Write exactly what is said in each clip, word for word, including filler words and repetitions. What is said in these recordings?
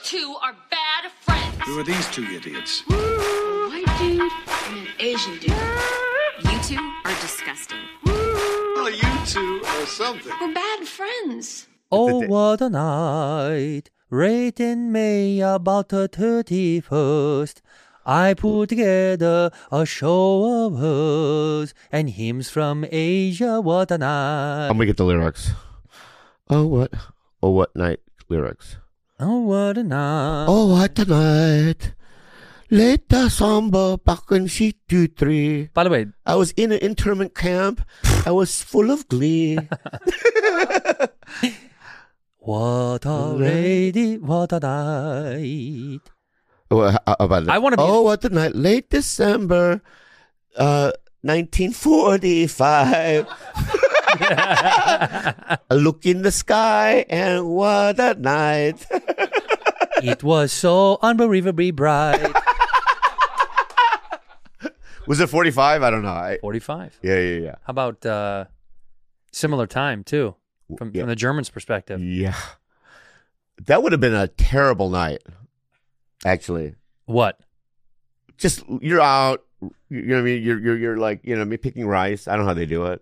two are bad friends. Who are these two idiots? A white dude and an Asian dude. You two are disgusting. Well, you two are something. We're bad friends. Oh, what a night, right in May, about the thirty-first. I put together a show of hers and hymns from Asia. What a night. I'm gonna get the lyrics. Oh, what? Oh, what night lyrics? Oh, what a night. Oh, what a night. Late December, back in C two three. By the way, I was in an internment camp. I was full of glee. what a lady, what a night. Oh, how about that? I want to be. Oh, what a night. Late December, uh, nineteen forty-five. I look in the sky and what a night. It was so unbelievably bright. Was it forty-five? I don't know. I, forty-five. yeah, yeah, yeah. How about uh, similar time, too, from, Yeah. from the Germans' perspective? Yeah. That would have been a terrible night, actually. What? Just, you're out, you know what I mean? You're, you're, you're like, you know, me picking rice. I don't know how they do it.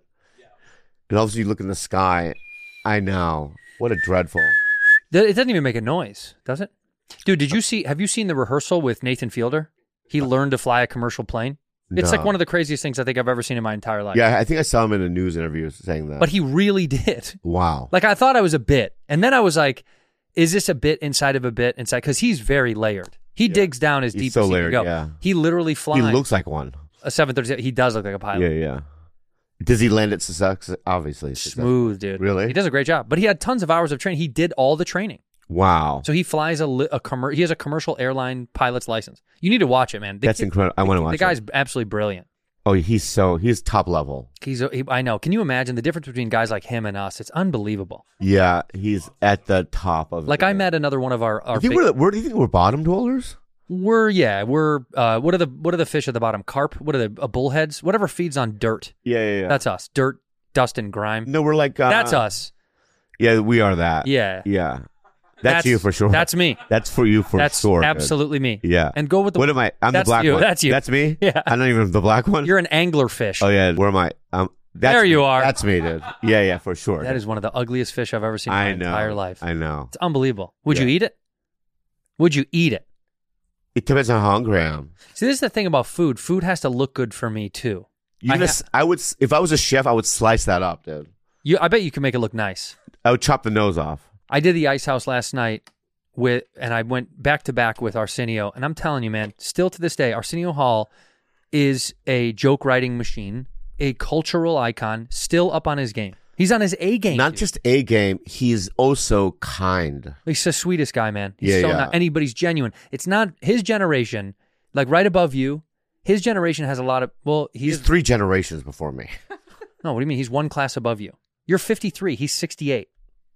And obviously you look in the sky. I know. What a dreadful. It doesn't even make a noise, does it? Dude, did you see, have you seen the rehearsal with Nathan Fielder? He learned to fly a commercial plane. It's No. like one of the craziest things I think I've ever seen in my entire life. Yeah, I think I saw him in a news interview saying that. But he really did. Wow. Like, I thought I was a bit. And then I was like, is this a bit inside of a bit inside? Because he's very layered. He digs down as He's deep so as he layered, can go. yeah. He literally flies He looks like one. a seven thirty. He does look like a pilot. Yeah, yeah. Does he land it success? Obviously. success- Smooth, dude. Really? He does a great job. But he had tons of hours of training. He did all the training. Wow. So he flies a, li- a commer- he has a commercial airline pilot's license. You need to watch it, man. The That's kid- incredible. I want to watch The guy's it. absolutely brilliant. Oh, he's so, he's top level. He's, a, he, I know. Can you imagine the difference between guys like him and us? It's unbelievable. Yeah, he's at the top of Like it. I met another one of our, our I think big- we're, the- where do you think we're bottom dwellers? we're yeah we're uh what are the what are the fish at the bottom? Carp? What are the uh, bullheads? Whatever feeds on dirt. Yeah, yeah, yeah. That's us. Dirt, dust, and grime. no, we're like, uh, That's us. Yeah, we are that. Yeah. Yeah. That's, you for sure. That's me. That's for you for That's sure. dude. absolutely me. Yeah. And go with the. What am I? I'm that's the black you. one. That's you. That's me? Yeah. I'm not even the black one? You're an anglerfish. Oh, yeah. Where am I? Um, that's There you me. are. That's me, dude. Yeah, yeah, for sure. That is one of the ugliest fish I've ever seen in my I know. entire life. I know. It's unbelievable. Would Yeah. you eat it? Would you eat it? It depends on how hungry I am. See, this is the thing about food. Food has to look good for me too. You I gonna ha- s I would, s- if I was a chef, I would slice that up, dude. You, I bet you can make it look nice. I would chop the nose off. I did the Ice House last night with, and I went back to back with Arsenio, and I'm telling you, man, still to this day, Arsenio Hall is a joke writing machine, a cultural icon, still up on his game. He's on his A game. Not dude. just a game, he's also kind. He's the sweetest guy, man. He's Yeah, so yeah. not anybody's genuine. It's not his generation, like right above you. His generation has a lot of well, He's he's three generations before me. no, what do you mean? He's one class above you. You're fifty-three, he's sixty-eight.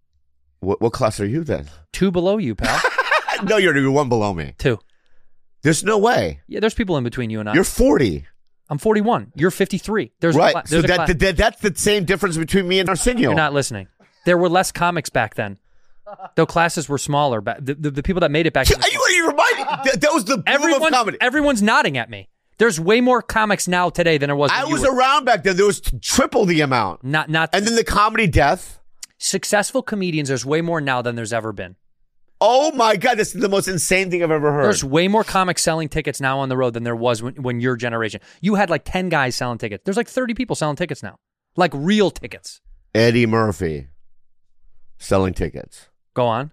What, what class are you then? Two below you, pal. No, you're, you're one below me. Two. There's no way. Yeah, there's people in between you and I. You're forty. I'm forty-one. You're fifty-three. There's a Right. cla- So there's a that, cla- that, that's the same difference between me and Arsenio. You're not listening. There were less comics back then. Though classes were smaller. Back, the, the, the people that made it back then. Are you, are you reminding? That, that was the boom of Everyone, comedy. everyone's nodding at me. There's way more comics now today than there was. I when you was were. around back then. There was t- triple the amount. Not, not. And then the comedy death. Successful comedians, there's way more now than there's ever been. Oh my God, this is the most insane thing I've ever heard. There's way more comics selling tickets now on the road than there was when, when your generation. You had like ten guys selling tickets. There's like thirty people selling tickets now. Like real tickets. Eddie Murphy selling tickets. Go on.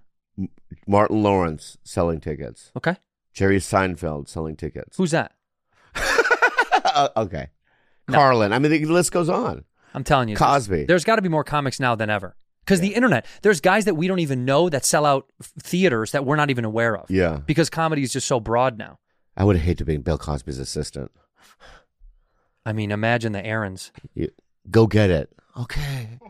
Martin Lawrence selling tickets. Okay. Jerry Seinfeld selling tickets. Who's that? Uh, okay. No. Carlin. I mean, the list goes on. I'm telling you. Cosby. There's, there's got to be more comics now than ever. Because the internet, there's guys that we don't even know that sell out f- theaters that we're not even aware of. Yeah. Because comedy is just so broad now. I would hate to be Bill Cosby's assistant. I mean, imagine the errands. You, go get it. Okay.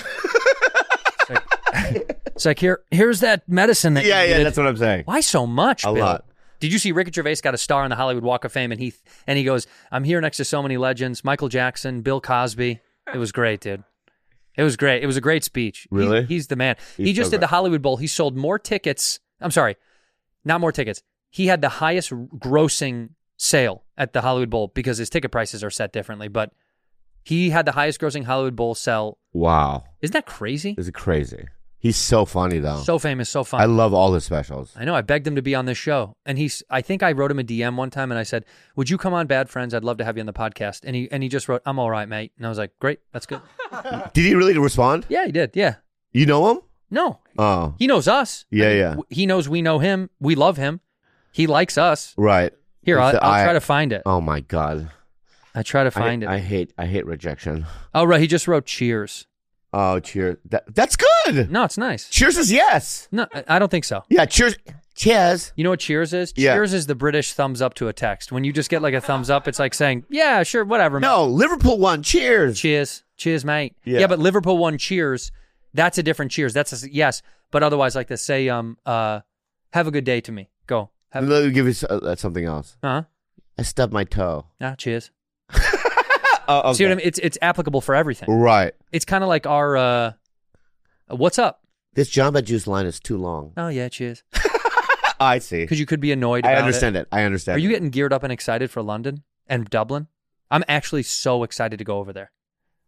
It's like, it's like here, here's that medicine that Yeah, you yeah, needed. that's what I'm saying. Why so much, A Bill? lot. Did you see Ricky Gervais got a star on the Hollywood Walk of Fame, and he and he goes, "I'm here next to so many legends: Michael Jackson, Bill Cosby." It was great, dude. It was great. It was a great speech. He- Really? he's the man. He's he just so did the great. Hollywood Bowl. He sold more tickets. I'm sorry, not more tickets. He had the highest grossing sale at the Hollywood Bowl because his ticket prices are set differently, but he had the highest grossing Hollywood Bowl sell. Wow. Isn't that crazy? This is crazy. He's so funny, though. So famous, so fun. I love all his specials. I know. I begged him to be on this show, and he's. I think I wrote him a D M one time, and I said, "Would you come on Bad Friends? I'd love to have you on the podcast." And he and he just wrote, "I'm all right, mate." And I was like, "Great, that's good." Did he really respond? Yeah, he did. Yeah. You know him? No. Oh. He knows us. Yeah, I mean, yeah. w- He knows we know him. We love him. He likes us. Right. Here, It's I'll, the- I'll I- try to find it. Oh my God. I try to find I, it. I hate I hate rejection. Oh, right. He just wrote cheers. Oh, cheers. That, that's good. No, it's nice. Cheers is yes. No, I I don't think so. Yeah, cheers. Cheers. You know what cheers is? Yeah. Cheers is the British thumbs up to a text. When you just get like a thumbs up, it's like saying, yeah, sure, whatever. No, Liverpool won. Cheers. Cheers. Cheers, mate. Yeah. Yeah, but Liverpool won cheers. That's a different cheers. That's a, yes. But otherwise, like to say, um, uh, have a good day to me. Go. Have Let me give you s- uh, something else. uh-huh. I stubbed my toe. Ah, cheers. Oh, okay. See what I mean? It's, it's applicable for everything. Right. It's kind of like our, uh, what's up? This Jamba Juice line is too long. Oh, yeah, cheers. I see. Because you could be annoyed I about understand it. it. I understand. Are you it. getting geared up and excited for London and Dublin? I'm actually so excited to go over there.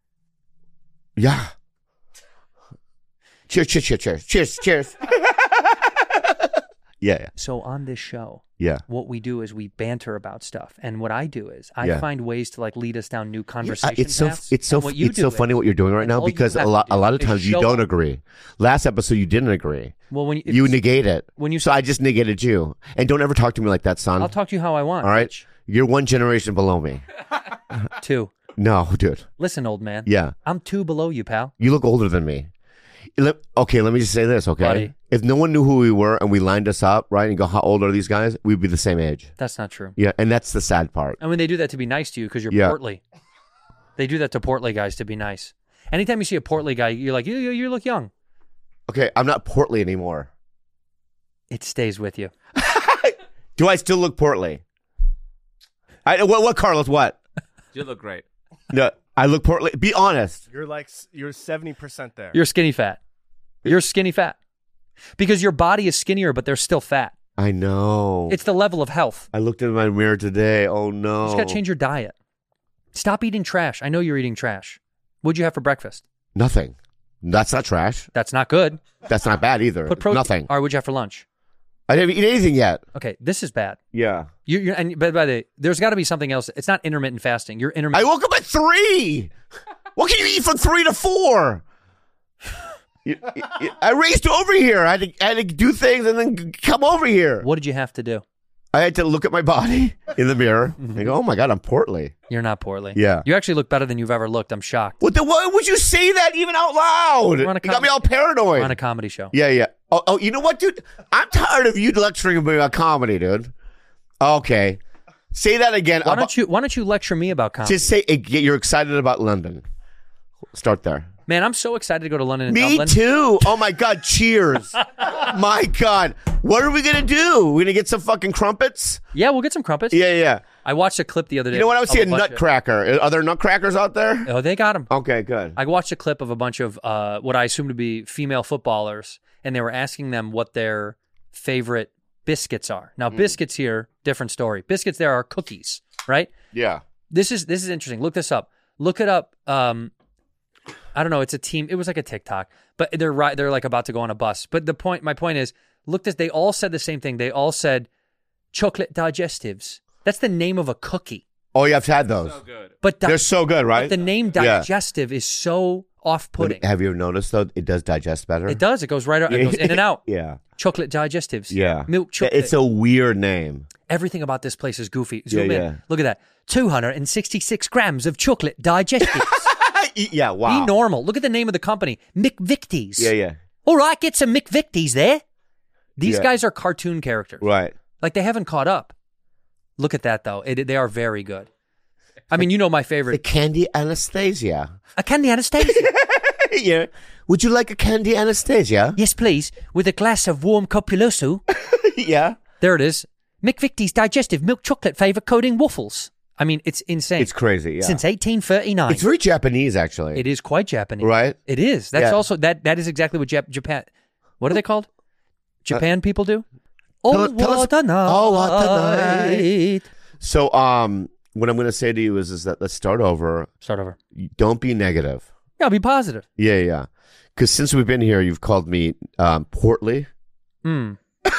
Yeah. Cheers, cheers, cheers, cheers, cheers, cheers. yeah, yeah, So on this show, yeah. what we do is we banter about stuff, and what I do is I Yeah. find ways to like lead us down new Uh, conversation It's so paths. it's so And what you it's do so funny is- what you're doing right and now all you because a have to lot a do lot of is times you show don't up. agree. Last episode you didn't agree. Well, when you, You it's- negate it. when you so I just negated you. And don't ever talk to me like that, son. I'll talk to you how I want. All right, Rich. you're one generation below me. Two. No, dude. Listen, old man. Yeah, I'm two below you, pal. you look older than me. Let- Okay, let me just say this. Okay, Buddy. if no one knew who we were and we lined us up right and go, how old are these guys? We'd be the same age. That's not true. Yeah, and that's the sad part. I mean, they do that to be nice to you because you're Yeah. portly. They do that to portly guys to be nice. Anytime you see a portly guy, you're like, you, you, you look young. Okay, I'm not portly anymore. It stays with you. Do I still look portly? I what? What, Carlos? What? You look great. No, I look portly. Be honest. You're like s- you're seventy percent there. You're skinny fat. You're skinny fat. Because your body is skinnier, but they're still fat. I know. It's the level of health. I looked in my mirror today. Oh no. You just got to change your diet. Stop eating trash. I know you're eating trash. What'd you have for breakfast? Nothing. That's not trash. That's not good. That's not bad either. Put protein. Nothing. All right, what'd you have for lunch? I didn't eat anything yet. Okay, this is bad. Yeah. You, you're, and by, by the way, there's got to be something else. It's not intermittent fasting. You're I intermittent. woke up at three. What can you eat from three to four? You- you- I raced over here. I had, to, I had to do things and then come over here. What did you have to do? I had to look at my body in the mirror and go, oh my God, I'm portly. You're not poorly. Yeah. You actually look better than you've ever looked. I'm shocked. What the, why would you say that even out loud? We're on a You got com- me all paranoid. We're on a comedy show. Yeah, yeah. Oh, oh, you know what, dude? I'm tired of you lecturing me about comedy, dude. Okay. Say that again. Why About- don't you Why don't you lecture me about comedy? Just say eh, you're excited about London. Start there. Man, I'm so excited to go to London and Me Dublin. too. Oh my God. Cheers. My God. What are we gonna do? We're gonna get some fucking crumpets? Yeah, we'll get some crumpets. Yeah, yeah. I watched a clip the other day. You know what? I would of see a bunch of- nutcracker. Are there nutcrackers out there? Oh, they got them. Okay, good. I watched a clip of a bunch of uh, what I assume to be female footballers, and they were asking them what their favorite biscuits are. Now, biscuits here, different story. Biscuits there are cookies, right? Yeah. This is this is interesting. Look this up. Look it up. Um, I don't know. It's a team. It was like a TikTok, but they're right. They're like about to go on a bus. But the point, my point is, look this. They all said the same thing. They all said chocolate digestives. That's the name of a cookie. Oh, you have had those. So good. But di- They're so good, right? but the name Yeah. digestive is so off-putting. Have you noticed though? It does digest better. It does. It goes right out. It goes in and out. Yeah. Chocolate digestives. Yeah. Milk chocolate. It's a weird name. Everything about this place is goofy. Zoom Yeah, in. yeah. Look at that. two hundred sixty-six grams of chocolate digestives. Yeah. Wow. Be normal. Look at the name of the company. McVicties. Yeah, yeah. All right, get some McVicties there. These Yeah. guys are cartoon characters. Right. Like they haven't caught up. Look at that though. It, they are very good. I mean, you know my The favorite. candy Anastasia. A candy Anastasia. Yeah. Would you like a candy Anastasia? Yes, please. With a glass of warm Copuloso. Yeah. There it is. McVicties digestive milk chocolate flavor coating waffles. I mean, it's insane. It's crazy. Yeah. Since eighteen thirty-nine. It's very Japanese, actually. It is quite Japanese. Right? It is. That's Yeah. also, that. that is exactly what Jap- Japan, what are they called? Japan people do? Oh, Tell- tell us- what a night. Oh, what a night. So, um, what I'm going to say to you is, is that let's start over. Start over. Don't be negative. Yeah, be positive. Yeah, yeah. Because since we've been here, you've called me um, portly, Mm,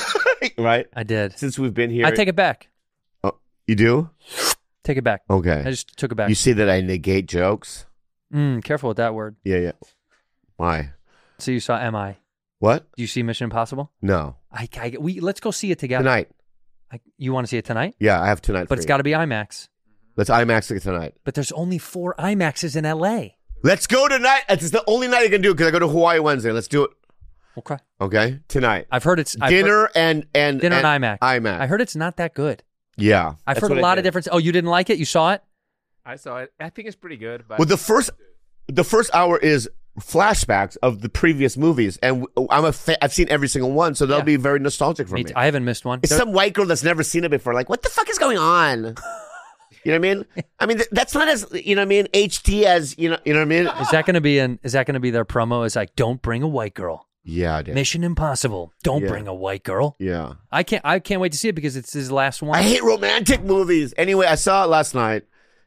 right? I did. Since we've been here, I take it back. Oh, you do? Take it back. Okay. I just took it back. You say that I negate jokes? Mm, careful with that word. Yeah, yeah. Why? So you saw M I. What? Do you see Mission Impossible? No. I, I we let's go see it together. Tonight. I, you want to see it tonight? Yeah, I have tonight. But it's got to be IMAX. Let's IMAX it tonight. But there's only four IMAXs in L A. Let's go tonight. It's the only night I can do it because I go to Hawaii Wednesday. Let's do it. Okay. Okay, tonight. I've heard it's I've Dinner heard, and and dinner and and IMAX. IMAX. I heard it's not that good. Yeah, I've that's heard a what I lot of did. different. Oh, you didn't like it? You saw it? I saw it. I think it's pretty good. But Well, the first the first hour is flashbacks of the previous movies, and I'm a fa- I've seen every single one, so that'll Yeah. be very nostalgic for Me me. too. I haven't missed one. It's There- some white girl that's never seen it before. Like, what the fuck is going on? You know what I mean? I mean, th- that's not as you know what I mean. H D as you know. You know what I mean? Is that going to be an? Is that going to be their promo? Is like, don't bring a white girl. Yeah, dude. Mission Impossible. Don't Yeah. bring a white girl. Yeah. I can't. I can't wait to see it because it's his last one. I hate romantic movies. Anyway, I saw it last night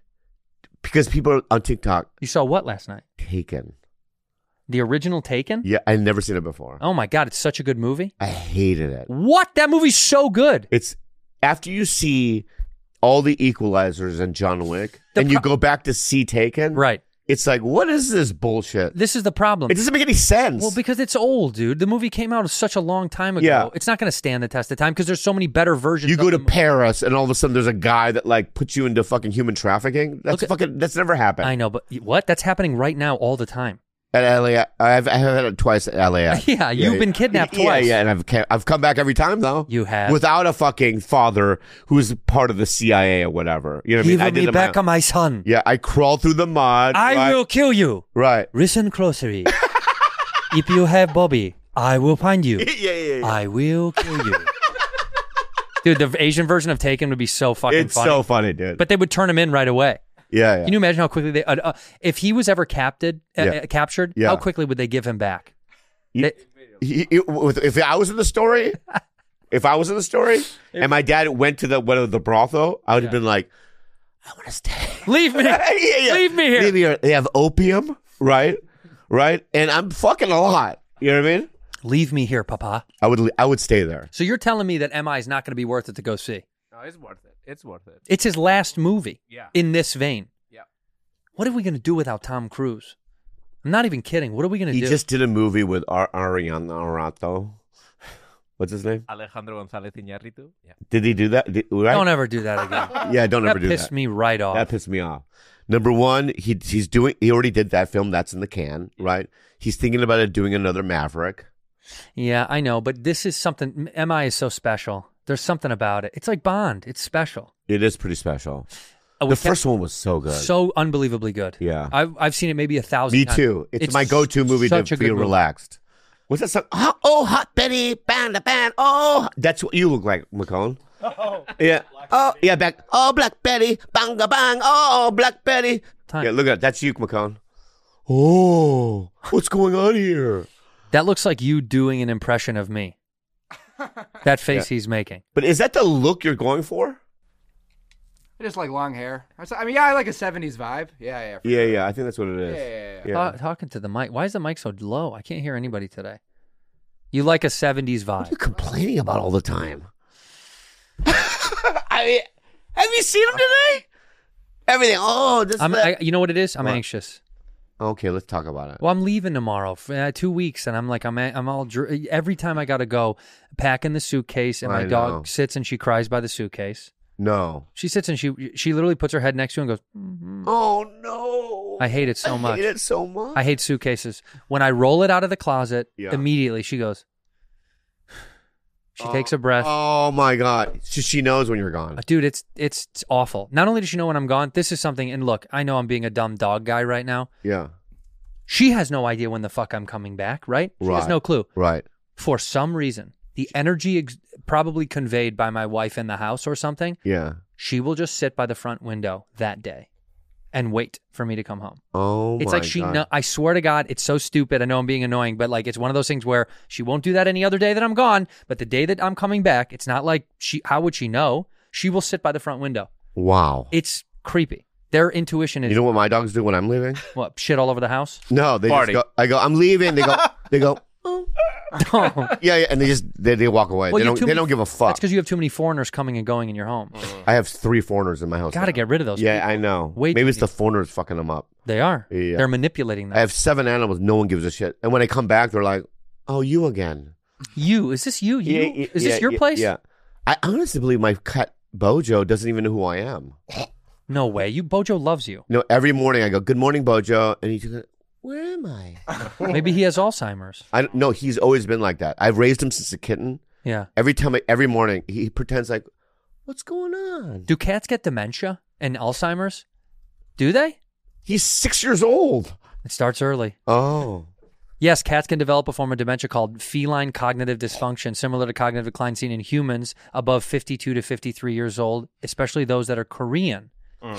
because people on TikTok You saw what last night? Taken. The original Taken. Yeah, I'd never seen it before. Oh my god, it's such a good movie. I hated it. What? That movie's so good. It's after you see all the Equalizers and John Wick, The and you pro- go back to see Taken. Right. It's like, what is this bullshit? This is the problem. It doesn't make any sense. Well, because it's old, dude. The movie came out such a long time ago. Yeah. It's not going to stand the test of time because there's so many better versions. you of go to the movie. Paris, and all of a sudden there's a guy that like puts you into fucking human trafficking. That's Look at- fucking. That's never happened. I know, but what? That's happening right now all the time. At L A, I've I've had it twice at L A X. Yeah, you've been kidnapped yeah, twice. Yeah, and I've ca- I've come back every time though. You have. Without a fucking father who's part of the C I A or whatever. You know what I mean? Give I did me it back my- my son. Yeah, I crawled through the mud. I right? will kill you. Right. Listen closely. If you have Bobby, I will find you. yeah, yeah, yeah. I will kill you. Dude, the Asian version of Taken would be so fucking It's funny. so funny, dude. But they would turn him in right away. yeah, yeah. Can you imagine how quickly they, uh, uh, if he was ever captured, uh, Yeah. uh, captured, Yeah. how quickly would they give him back? You- They- He- he- with- if I was in the story, if I was in the story, and my dad went to the one of the brothel, I would have been like, I want to stay. Leave me. yeah, yeah. Leave me here. Leave me here. They have opium, right? Right? And I'm fucking a lot. You know what I mean? Leave me here, Papa. I would I would stay there. So you're telling me that M I is not going to be worth it to go see? no, it's worth it. It's worth it. It's his last movie. Yeah. In this vein. Yeah. What are we going to do without Tom Cruise? I'm not even kidding. What are we going to He do? just did a movie with Ar- Ariana Arato. What's his name? Alejandro González Iñárritu. Yeah. Did he do that? Did, right? Don't ever do that again. Yeah, don't that ever do pissed that. me right off. That pissed me off. Number one, he he's doing. He already did that film. That's in the can, right? He's thinking about it doing another Maverick. Yeah, I know, but this is something. M I is so special. There's something about it. It's like Bond. It's special. It is pretty special. Uh, we The kept- first one was so good. so unbelievably good. Yeah. I've I've seen it maybe a thousand. Me times. too. It's, my go-to movie to such a good feel movie. relaxed. What's that song? Oh, oh, hot Betty, band, a band. Oh, that's what you look like, McCone. Oh, yeah. Oh, yeah. Back. Oh, Black Betty, bang a bang. Oh, Black Betty. Time. Yeah, look at that. That's you, McCone. Oh, what's going on here? That looks like you doing an impression of me. That face he's making. But is that the look you're going for? I just like long hair. I s- I mean, yeah, I like a seventies vibe. Yeah, yeah. for Yeah, sure. yeah. I think that's what it is. Yeah, yeah, yeah. Yeah. Ta- talking to the mic. Why is the mic so low? I can't hear anybody today. You like a seventies What are vibe. you complaining about all the time? I mean, have you seen him today? Everything. Oh, this. I'm, that. I, you know what it is? I'm What? anxious. Okay, let's talk about it. Well, I'm leaving tomorrow for uh, two weeks, and I'm like, I'm, I'm all dr- every time I gotta go, packing the suitcase, and my I dog know. sits and she cries by the suitcase. No. She sits and she she literally puts her head next to it and goes, "Mhm." Oh no. I hate it so I much. hate it so much. I hate suitcases. When I roll it out of the closet, Yeah. immediately she goes. She takes a breath. Oh my god. She, she knows when you're gone. Dude, it's, it's it's awful. Not only does she know when I'm gone, this is something. And look, I know I'm being a dumb dog guy right now. Yeah. She has no idea when the fuck I'm coming back, right? She has Right. no clue. Right. For some reason, the energy ex- probably conveyed by my wife in the house or something, Yeah. she will just sit by the front window that day. and wait for me to come home. Oh, It's my like she God. know, I swear to God, it's so stupid. I know I'm being annoying, but like it's one of those things where she won't do that any other day that I'm gone, but the day that I'm coming back, it's not like she how would she know? She will sit by the front window. Wow. It's creepy. Their intuition is You know what my dogs do when I'm leaving? what, shit all over the house? No, they Party. just go. I go. I'm leaving. They go. They go. Oh. Yeah, yeah, and they just they, they walk away. Well, they you have don't. too They many- don't give a fuck. That's because you have too many foreigners coming and going in your home. I have three foreigners in my house. Got to now. get rid of those. Yeah, people. I know. Way too Maybe it's the many. foreigners fucking them up. They are. Yeah. They're manipulating them. I have seven animals. No one gives a shit. And when I come back, they're like, "Oh, you again? You? Is this you? You? Yeah, yeah, is this yeah, your yeah, place? Yeah. I honestly believe my cat Bojo doesn't even know who I am. No way. You Bojo loves you. You know, every morning I go, "Good morning, Bojo," and he's like, "Where am I?" Maybe he has Alzheimer's. I don't- no, he's always been like that. I've raised him since a kitten. Yeah. Every time, I, every morning, he pretends like, "What's going on?" Do cats get dementia and Alzheimer's? Do they? He's six years old. It starts early. Oh, Yes, cats can develop a form of dementia called feline cognitive dysfunction, similar to cognitive decline seen in humans above fifty-two to fifty-three years old, especially those that are Korean. no,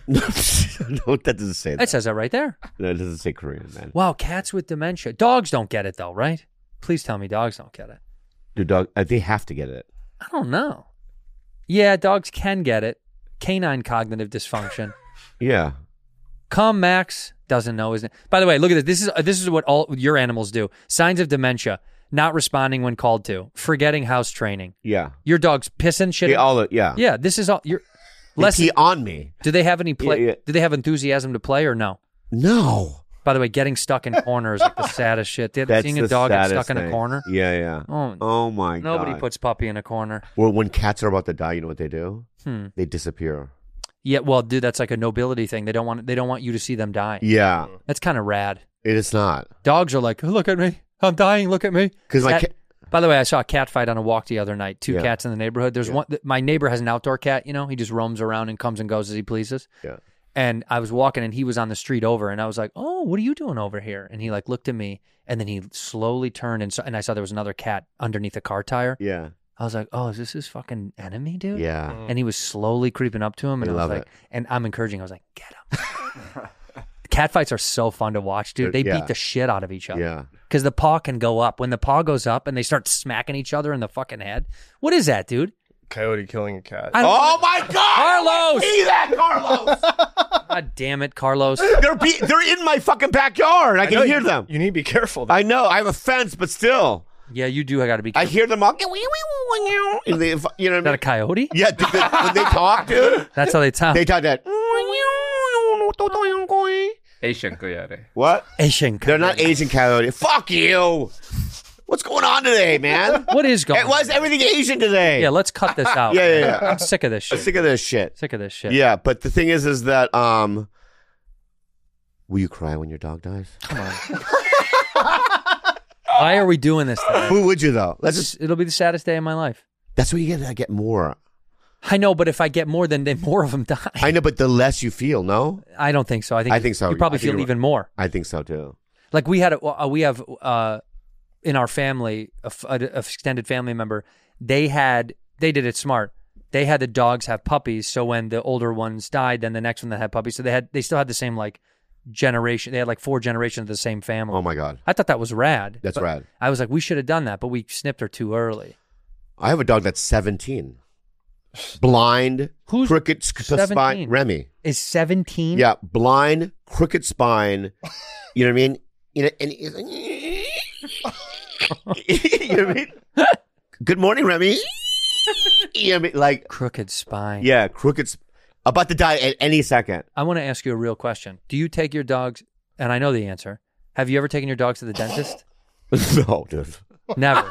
that doesn't say that. It says that right there. No, it doesn't say Korean, man. Wow, cats with dementia. Dogs don't get it, though, right? Please tell me dogs don't get it. Do dog? Uh, they have to get it. I don't know. Yeah, dogs can get it. Canine cognitive dysfunction. Yeah. Come, Max doesn't know, isn't it? By the way, look at this. This is uh, this is what all your animals do. Signs of dementia: not responding when called to, forgetting house training. Yeah. Your dog's pissing shit. They all. Yeah. Yeah, this is all. You're They less. pee on me. Do they have any play? Yeah, yeah. Do they have enthusiasm to play or no? No. By the way, getting stuck in corners is like the saddest shit. Did That's seeing a the dog get saddest stuck in a thing. corner? Yeah, yeah. Oh, Oh my god. nobody puts puppy in a corner. Or when cats are about to die, you know what they do? Hmm. They disappear. Yeah, well, dude, that's like a nobility thing. They don't want they don't want you to see them die. Yeah. That's kind of rad. It is not. Dogs are like, look at me, I'm dying. Look at me. Because my Cat- cat. By the way, I saw a cat fight on a walk the other night. Two Yeah. cats in the neighborhood. There's Yeah. one. th- My neighbor has an outdoor cat. You know, he just roams around and comes and goes as he pleases. Yeah. And I was walking, and he was on the street over, and I was like, "Oh, what are you doing over here?" And he like looked at me, and then he slowly turned, and so, and I saw there was another cat underneath a car tire. Yeah. I was like, "Oh, is this his fucking enemy, dude?" Yeah. And he was slowly creeping up to him, and I I, was love like, it. and I'm encouraging. I was like, "Get him." Cat fights are so fun to watch, dude. They Yeah. beat the shit out of each other. Yeah. Because the paw can go up. When the paw goes up and they start smacking each other in the fucking head. What is that, dude? Coyote killing a cat. I don't- Oh my god! Carlos! See that, Carlos? God damn it, Carlos. they're be- they're in my fucking backyard. I, can know hear you, them. You need to be careful. I know. I have a fence, but still, Yeah, you do. I got to be I careful. hear them all. And they, you know Is what that I a mean? coyote? Yeah, dude, they- when they talk, dude, That's how they sound. they talk that. Asian coyote. What? Asian They're not coyote. Asian coyote. Fuck you. What's going on today, man? What is going It was on? everything Asian today. Yeah, let's cut this out. Yeah, yeah, yeah. I'm sick of this I'm shit. sick of this shit. Sick of this shit. Yeah, but the thing is, is that um, will you cry when your dog dies? Come on. Why are we doing this today? Who would you though? Let's just. It'll be the saddest day of my life. That's what you get. I get more. I know, but if I get more, then, then more of them die. I know, but the less you feel, no, I don't think so. I think I think so. You probably I think feel you're even more. I think so too. Like we had a uh, we have uh in our family a, f- a- a extended family member. They had they did it smart. They had the dogs have puppies, so when the older ones died, then the next one that had puppies, so they had they still had the same like generation. They had like four generations of the same family. Oh my god, I thought that was rad. that's but rad. I was like, we should have done that, but we snipped her too early. I have a dog that's seventeen, blind, Who's crooked sp- spine. seventeen? Remy. Is seventeen? Yeah, blind, crooked spine. You know what I mean? You know, and he's like, you know what I mean? Good morning, Remy. You know what I mean? Like, Crooked spine. yeah, crooked, sp- about to die at any second. I want to ask you a real question. Do you take your dogs? And I know the answer. Have you ever taken your dogs to the dentist? No, dude. Never.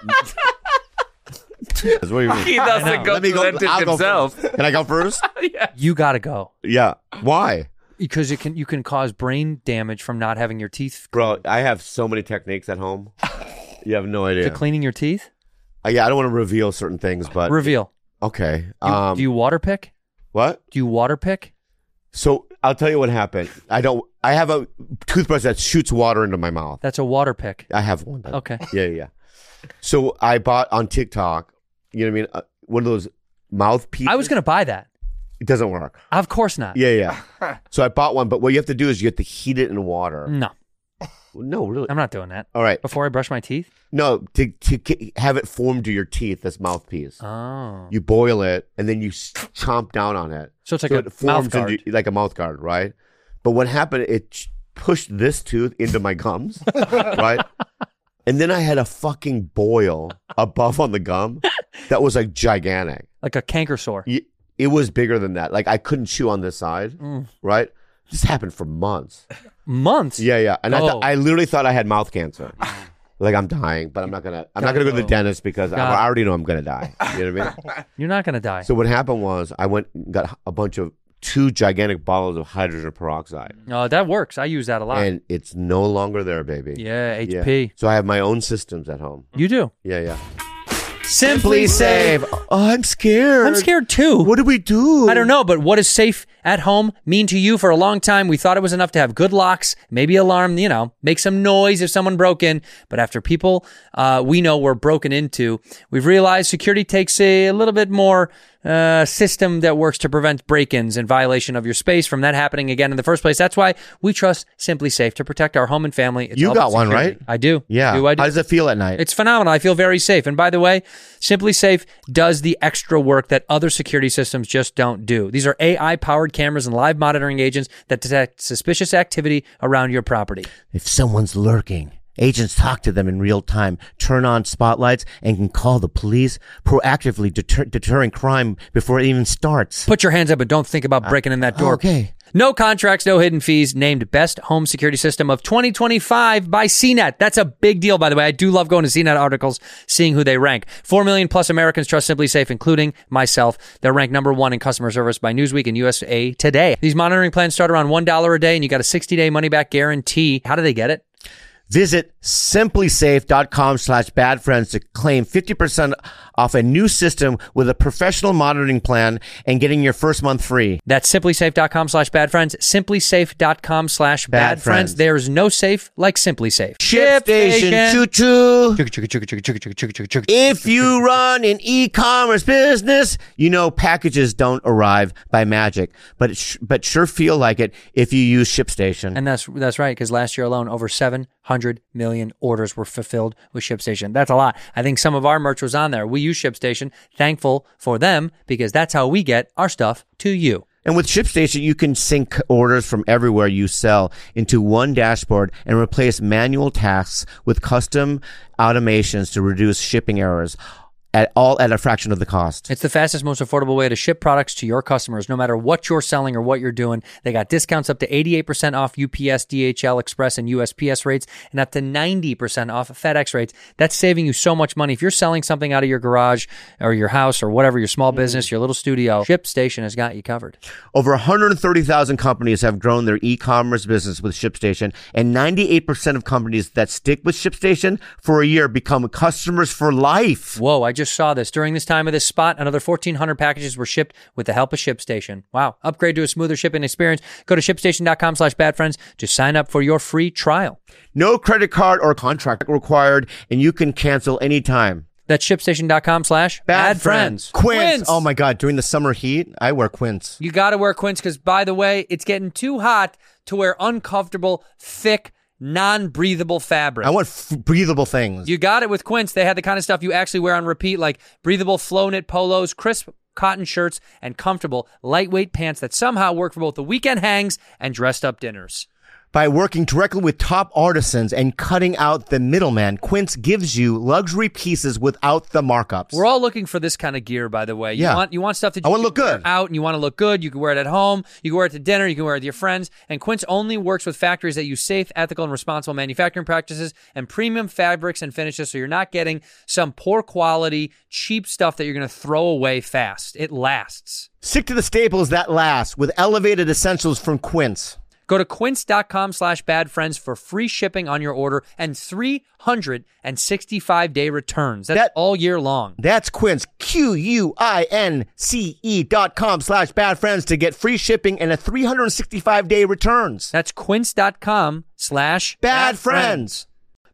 What do you mean? He know. doesn't go Let me to go. the dentist I'll go himself. first. Can I go first? You got to go. Yeah. Why? Because it can you can cause brain damage from not having your teeth. Bro, I have so many techniques at home. You have no idea. To cleaning your teeth? Uh, yeah, I don't want to reveal certain things, but Reveal. okay. You- Um, do you water pick? what? Do you water pick? So I'll tell you what happened. I don't. I have a toothbrush that shoots water into my mouth. That's a water pick. I have one. Okay. Yeah, yeah. yeah. So I bought on TikTok. You know what I mean? Uh, one of those mouthpieces. I was going to buy that. It doesn't work. Of course not. Yeah, yeah. So I bought one, but what you have to do is you have to heat it in water. No, No, really. I'm not doing that. All right. Before I brush my teeth? No, to to ki- have it form to your teeth, this mouthpiece. Oh. You boil it and then you s- chomp down on it. So it's like a it forms mouth guard. into like a mouth guard, right? But what happened? It ch- pushed this tooth into my gums, right? And then I had a fucking boil above on the gum that was like gigantic. Like a canker sore. Y- It was bigger than that. Like I couldn't chew on this side, Mm. right? This happened for months. Months? Yeah, yeah. And I, Oh. th- I literally thought I had mouth cancer. Like I'm dying, but I'm not gonna. I'm not gonna go to the dentist because I, God. I already know I'm gonna die. You know what I mean? You're not going to die. So what happened was I went and got a bunch of two gigantic bottles of hydrogen peroxide, Oh, that works. I use that a lot. and it's no longer there, baby. yeah, H Yeah. P. So I have my own systems at home. You do. Yeah, yeah. Simply Safe. Oh, I'm scared. I'm scared too. What do we do? I don't know, but what does safe at home mean to you? For a long time, we thought it was enough to have good locks, maybe alarm, you know, make some noise if someone broke in. But after people uh, we know were broken into, we've realized security takes a, a little bit more uh, system that works to prevent break-ins and violation of your space from that happening again in the first place. That's why we trust Simply Safe to protect our home and family. It's You all got about one, security. right? I do. Yeah. Do I do? How does it feel at night? It's phenomenal. I feel very safe. And by the way, Simply Safe does the extra work that other security systems just don't do. These are A I-powered cameras and live monitoring agents that detect suspicious activity around your property. If someone's lurking, agents talk to them in real time, turn on spotlights, and can call the police, proactively deter- deterring crime before it even starts. Put your hands up and don't think about breaking in that door. Okay. No contracts, no hidden fees. Named Best Home Security System of twenty twenty-five by C net. That's a big deal, by the way. I do love going to C net articles, seeing who they rank. Four million plus Americans trust Simply Safe, including myself. They're ranked number one in customer service by Newsweek and U S A Today. These monitoring plans start around one dollar a day, and you got a sixty-day money-back guarantee. How do they get it? Visit simplysafe.com slash bad friends to claim fifty percent off a new system with a professional monitoring plan and getting your first month free. That's simplysafe.com slash bad friends. Simplysafe.com slash Bad bad friends. friends. There's no safe like Simply Safe. Ship station choo-choo. If you run an e-commerce business, you know packages don't arrive by magic, but it sh- but sure feel like it if you use ShipStation. And that's that's right, because last year alone, over seven hundred million orders were fulfilled with ShipStation. That's a lot. I think some of our merch was on there. We use ShipStation. Thankful for them, because that's how we get our stuff to you. And with ShipStation, you can sync orders from everywhere you sell into one dashboard and replace manual tasks with custom automations to reduce shipping errors. At all at a fraction of the cost. It's the fastest, most affordable way to ship products to your customers, no matter what you're selling or what you're doing. They got discounts up to eighty-eight percent off U P S, D H L, Express, and U S P S rates, and up to ninety percent off FedEx rates. That's saving you so much money. If you're selling something out of your garage or your house or whatever, your small business, your little studio, ShipStation has got you covered. Over one hundred thirty thousand companies have grown their e-commerce business with ShipStation, and ninety-eight percent of companies that stick with ShipStation for a year become customers for life. Whoa, I just saw this. During this time of this spot, another fourteen hundred packages were shipped with the help of ShipStation. Wow. Upgrade to a smoother shipping experience. Go to shipstation.com slash badfriends to sign up for your free trial. No credit card or contract required, and you can cancel anytime. That's shipstation.com slash badfriends. Quince. Oh my God. During the summer heat, I wear Quince. You got to wear Quince because, by the way, it's getting too hot to wear uncomfortable, thick, non-breathable fabric. I want f- breathable things. You got it with Quince. They had the kind of stuff you actually wear on repeat, like breathable flow knit polos, crisp cotton shirts, and comfortable, lightweight pants that somehow work for both the weekend hangs and dressed up dinners. By working directly with top artisans and cutting out the middleman, Quince gives you luxury pieces without the markups. We're all looking for this kind of gear, by the way. You Yeah. want you want stuff that I you wanna can look wear good. out, and you want to look good. You can wear it at home. You can wear it to dinner. You can wear it with your friends. And Quince only works with factories that use safe, ethical, and responsible manufacturing practices and premium fabrics and finishes. So you're not getting some poor quality, cheap stuff that you're going to throw away fast. It lasts. Stick to the staples that last with elevated essentials from Quince. Go to quince.com slash badfriends for free shipping on your order and three hundred sixty-five day returns. That's That- all year long. That's Quince, Q U I N C E dot com slash bad friends to get free shipping and a three hundred sixty-five day returns. That's quince.com slash Bad friends.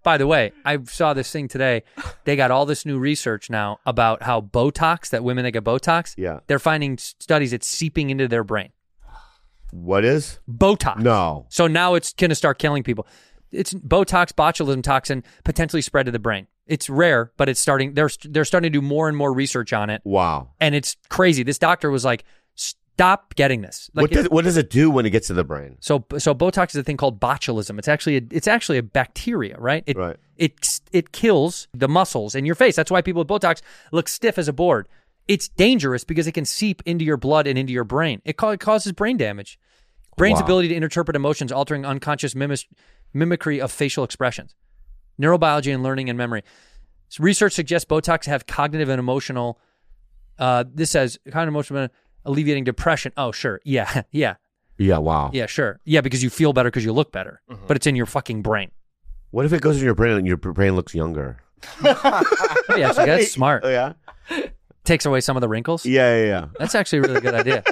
By the way, I saw this thing today. They got all this new research now about how Botox, that women that get Botox, Yeah. they're finding studies it's seeping into their brain. What is? Botox. No. So now it's going to start killing people. It's Botox botulism toxin potentially spread to the brain. It's rare, but it's starting. They're they're starting to do more and more research on it. Wow. And it's crazy. This doctor was like, "Stop getting this." Like what does what does it do when it gets to the brain? So so Botox is a thing called botulism. It's actually a, it's actually a bacteria, right? It, Right. It it kills the muscles in your face. That's why people with Botox look stiff as a board. It's dangerous because it can seep into your blood and into your brain. It, ca- it causes brain damage. Brain's Wow. ability to interpret emotions, altering unconscious mimic- mimicry of facial expressions, neurobiology and learning and memory. So research suggests Botox have cognitive and emotional. Uh, this says cognitive emotional alleviating depression. Oh, sure, yeah, yeah, Yeah. Wow. yeah, sure, yeah, because you feel better because you look better, Mm-hmm. but it's in your fucking brain. What if it goes in your brain and your brain looks younger? Oh, yeah, actually, that's smart. Oh, yeah. Takes away some of the wrinkles. Yeah. Yeah. Yeah. That's actually a really good idea.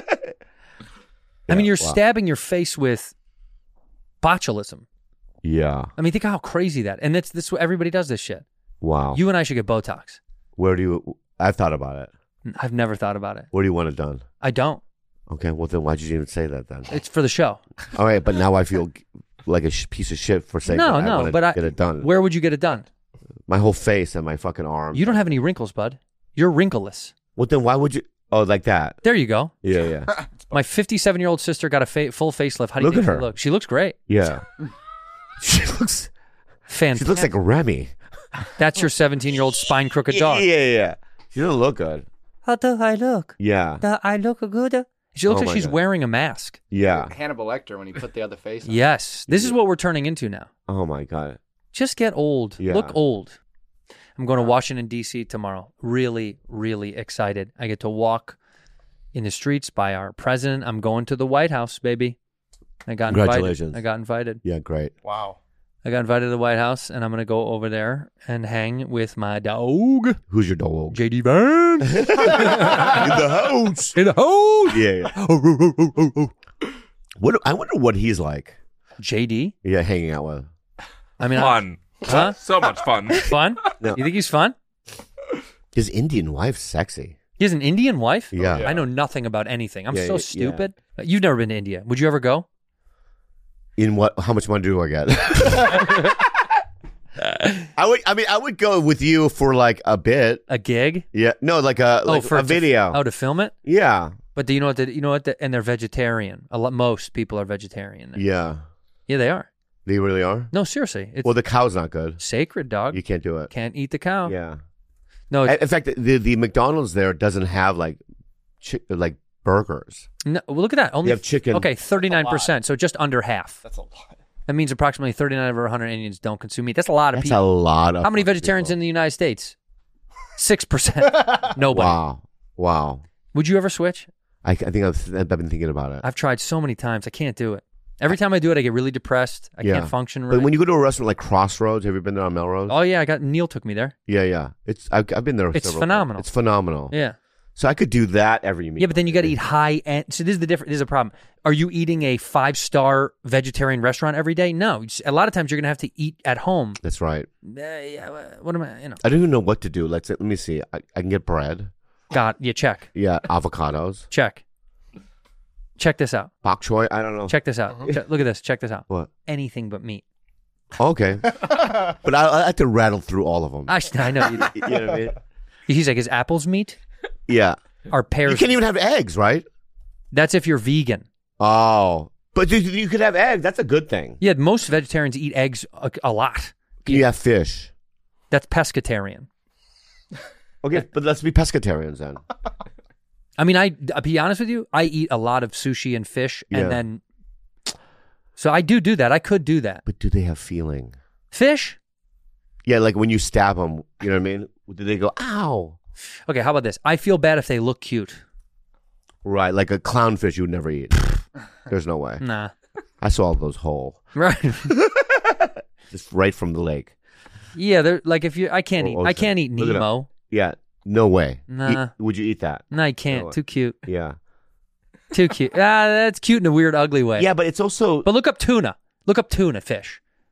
I mean, you're wow. stabbing your face with botulism. Yeah. I mean, think how crazy that. And that's this. Everybody does this shit. Wow. You and I should get Botox. Where do you? I've thought about it. I've never thought about it. Where do you want it done? I don't. Okay. Well, then why'd you even say that then? It's for the show. All right, but now I feel like a sh- piece of shit for saying No, that I no, wanna but I get it done. Where would you get it done? My whole face and my fucking arm. You don't have any wrinkles, bud. You're wrinkleless. Well, then why would you? Oh, like that. There you go. Yeah. Yeah. My fifty-seven-year-old sister got a fa- full facelift. How do you Look think at she her. look? She looks great. Yeah. she looks. Fantastic. She looks like Remy. That's your seventeen-year-old spine crooked dog. Yeah. Yeah. Yeah. She doesn't look good. How do I look? Yeah. Do I look good? She looks Oh like my she's God. wearing a mask. Yeah. Hannibal Lecter when he put the other face on. Yes. This is what we're turning into now. Oh my God. Just get old. Yeah. Look old. I'm going to Washington, D C tomorrow. Really, really excited. I get to walk in the streets by our president. I'm going to the White House, baby. I got Congratulations. invited. I got invited. Yeah. Great. Wow. I got invited to the White House, and I'm going to go over there and hang with my dog, Who's your dog? J D Vance. In the house. In the house. Yeah. yeah. What? I wonder what he's like. J D? Yeah, hanging out with. I mean, Fun. Huh? So much fun. I- fun? No. You think he's fun? His Indian wife's sexy. He has an Indian wife? Yeah. yeah. I know nothing about anything. I'm Yeah, so yeah, stupid. You've never been to India. Would you ever go? In what? How much money do I get? I would. I mean, I would go with you for like a bit. A gig? Yeah. No, like a like for a video. To, oh, to film it? yeah. But do you know what? The, you know what? The, and they're vegetarian. A lot. Most people are vegetarian. Yeah. Yeah, they are. They really are. No, seriously. It's Well, the cow's not good. sacred, dog. You can't do it. Can't eat the cow. Yeah. No, it's, In fact, the the McDonald's there doesn't have like chi- like burgers. no. Well, look at that. Only They have chicken. Okay, thirty-nine percent. So just under half. That's a lot. That means approximately thirty-nine over one hundred Indians don't consume meat. That's a lot of That's people. a lot of. How many fucking vegetarians people. in the United States? Six percent. Nobody. Wow. Wow. Would you ever switch? I, I think I've, I've been thinking about it. I've tried so many times. I can't do it. Every time I do it, I get really depressed. I Yeah. can't function right. But when you go to a restaurant like Crossroads, have you been there on Melrose? oh yeah, I got Neil took me there. Yeah, yeah. It's I've, I've been there. It's several phenomenal. Times. It's phenomenal. Yeah. So I could do that every meal. Yeah, but then you got to eat high end. So this is the different. This is a problem. Are you eating a five star vegetarian restaurant every day? No. You just- a lot of times you're gonna have to eat at home. That's right. Uh, yeah, what am I? You know. I don't even know what to do. Let's let me see. I, I can get bread. God, yeah. Check. Yeah, avocados. Check. Check this out. Bok choy. I don't know. Check this out. Check- look at this. Check this out. What? Anything but meat. Okay. But I, I have to rattle through all of them. I, I know. You, You know what I mean? he's like, is apples meat? Yeah. Are pears? You can't even have eggs, right? That's if you're vegan. Oh. But you, you could have eggs. That's a good thing. Yeah, most vegetarians eat eggs a, a lot. You have fish. That's pescatarian. Okay, but let's be pescatarians then. I mean, I I'll be honest with you, I eat a lot of sushi and fish, Yeah. and then so I do do that. I could do that. But do they have feeling? Fish? Yeah, like when you stab them, you know what I mean? Do they go, ow? Okay, how about this? I feel bad if they look cute. Right, like a clownfish you would never eat. There's no way. Nah. I saw those whole. Right. Just right from the lake. Yeah, they're like if you I can't Oh, eat oh, I can't eat look it up. Nemo. Yeah, no way. Nah. Eat- would you eat that? No, I can't. No. Too cute. Yeah. Too cute. Ah, that's cute in a weird, ugly way. Yeah, but it's also. But look up tuna. Look up tuna fish.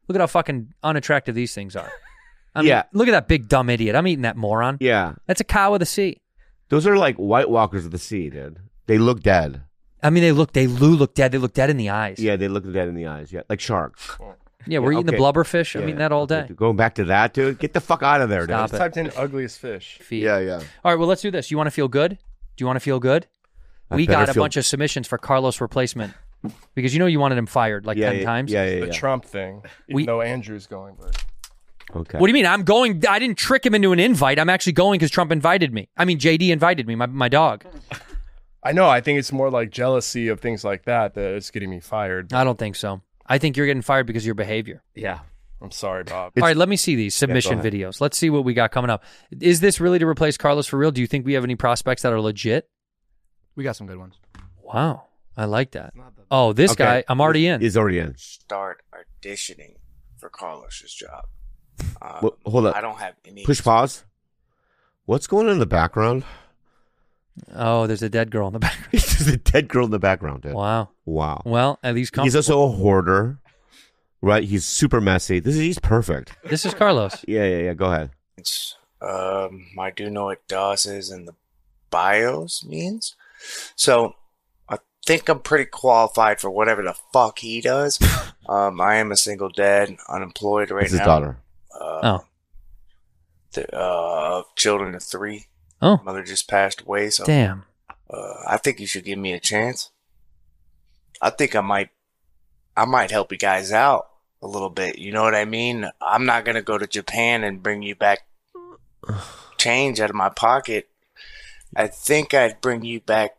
Look at how fucking unattractive these things are. I mean, Yeah. look at that big dumb idiot. I'm eating that moron. Yeah. That's a cow of the sea. Those are like White Walkers of the sea, dude. They look dead. I mean, they look, they do look dead. They look dead in the eyes. Yeah, they look dead in the eyes. Yeah, like sharks. Yeah, we're Yeah, eating okay. the blubberfish. I'm Yeah, eating that all day. okay. Going back to that, dude. Get the fuck out of there, Stop dude. it. Typed in ugliest fish. Feet. Yeah, yeah. All right, well, let's do this. You want to feel good? Do you want to feel good? I We better got a feel- bunch of submissions for Carlos replacement because you know you wanted him fired like yeah, ten yeah, times. Yeah, yeah, The yeah. Trump thing. Even We- though Andrew's going, but Okay. What do you mean? I'm going. I didn't trick him into an invite. I'm actually going because Trump invited me. I mean, J D invited me, my, my dog. I know. I think it's more like jealousy of things like that that is getting me fired. I don't think so. I think you're getting fired because of your behavior. Yeah. I'm sorry, Bob. All right, let me see these submission ahead. videos. Let's see what we got coming up. Is this really to replace Carlos for real? Do you think we have any prospects that are legit? We got some good ones. Wow, I like that. Oh, this Okay. guy, I'm already in. He's already in. Start auditioning for Carlos's job. Um, Well, hold up. I don't have any. Push pause. What's going on in the background? Oh, there's a dead girl in the background. There's a dead girl in the background, dude. Wow. Wow. Well, at least He's also a hoarder, right? He's super messy. This is he's perfect. This is Carlos. Yeah, yeah, yeah. Go ahead. Um, I do know what D O S is and the BIOS means. So I think I'm pretty qualified for whatever the fuck he does. um, I am a single dad, unemployed right It's his now. daughter. Uh, Oh. The, uh, children of three. Oh, Mother just passed away, so damn. uh, I think you should give me a chance. I think I might, I might help you guys out a little bit. You know what I mean? I'm not gonna go to Japan and bring you back change out of my pocket. I think I'd bring you back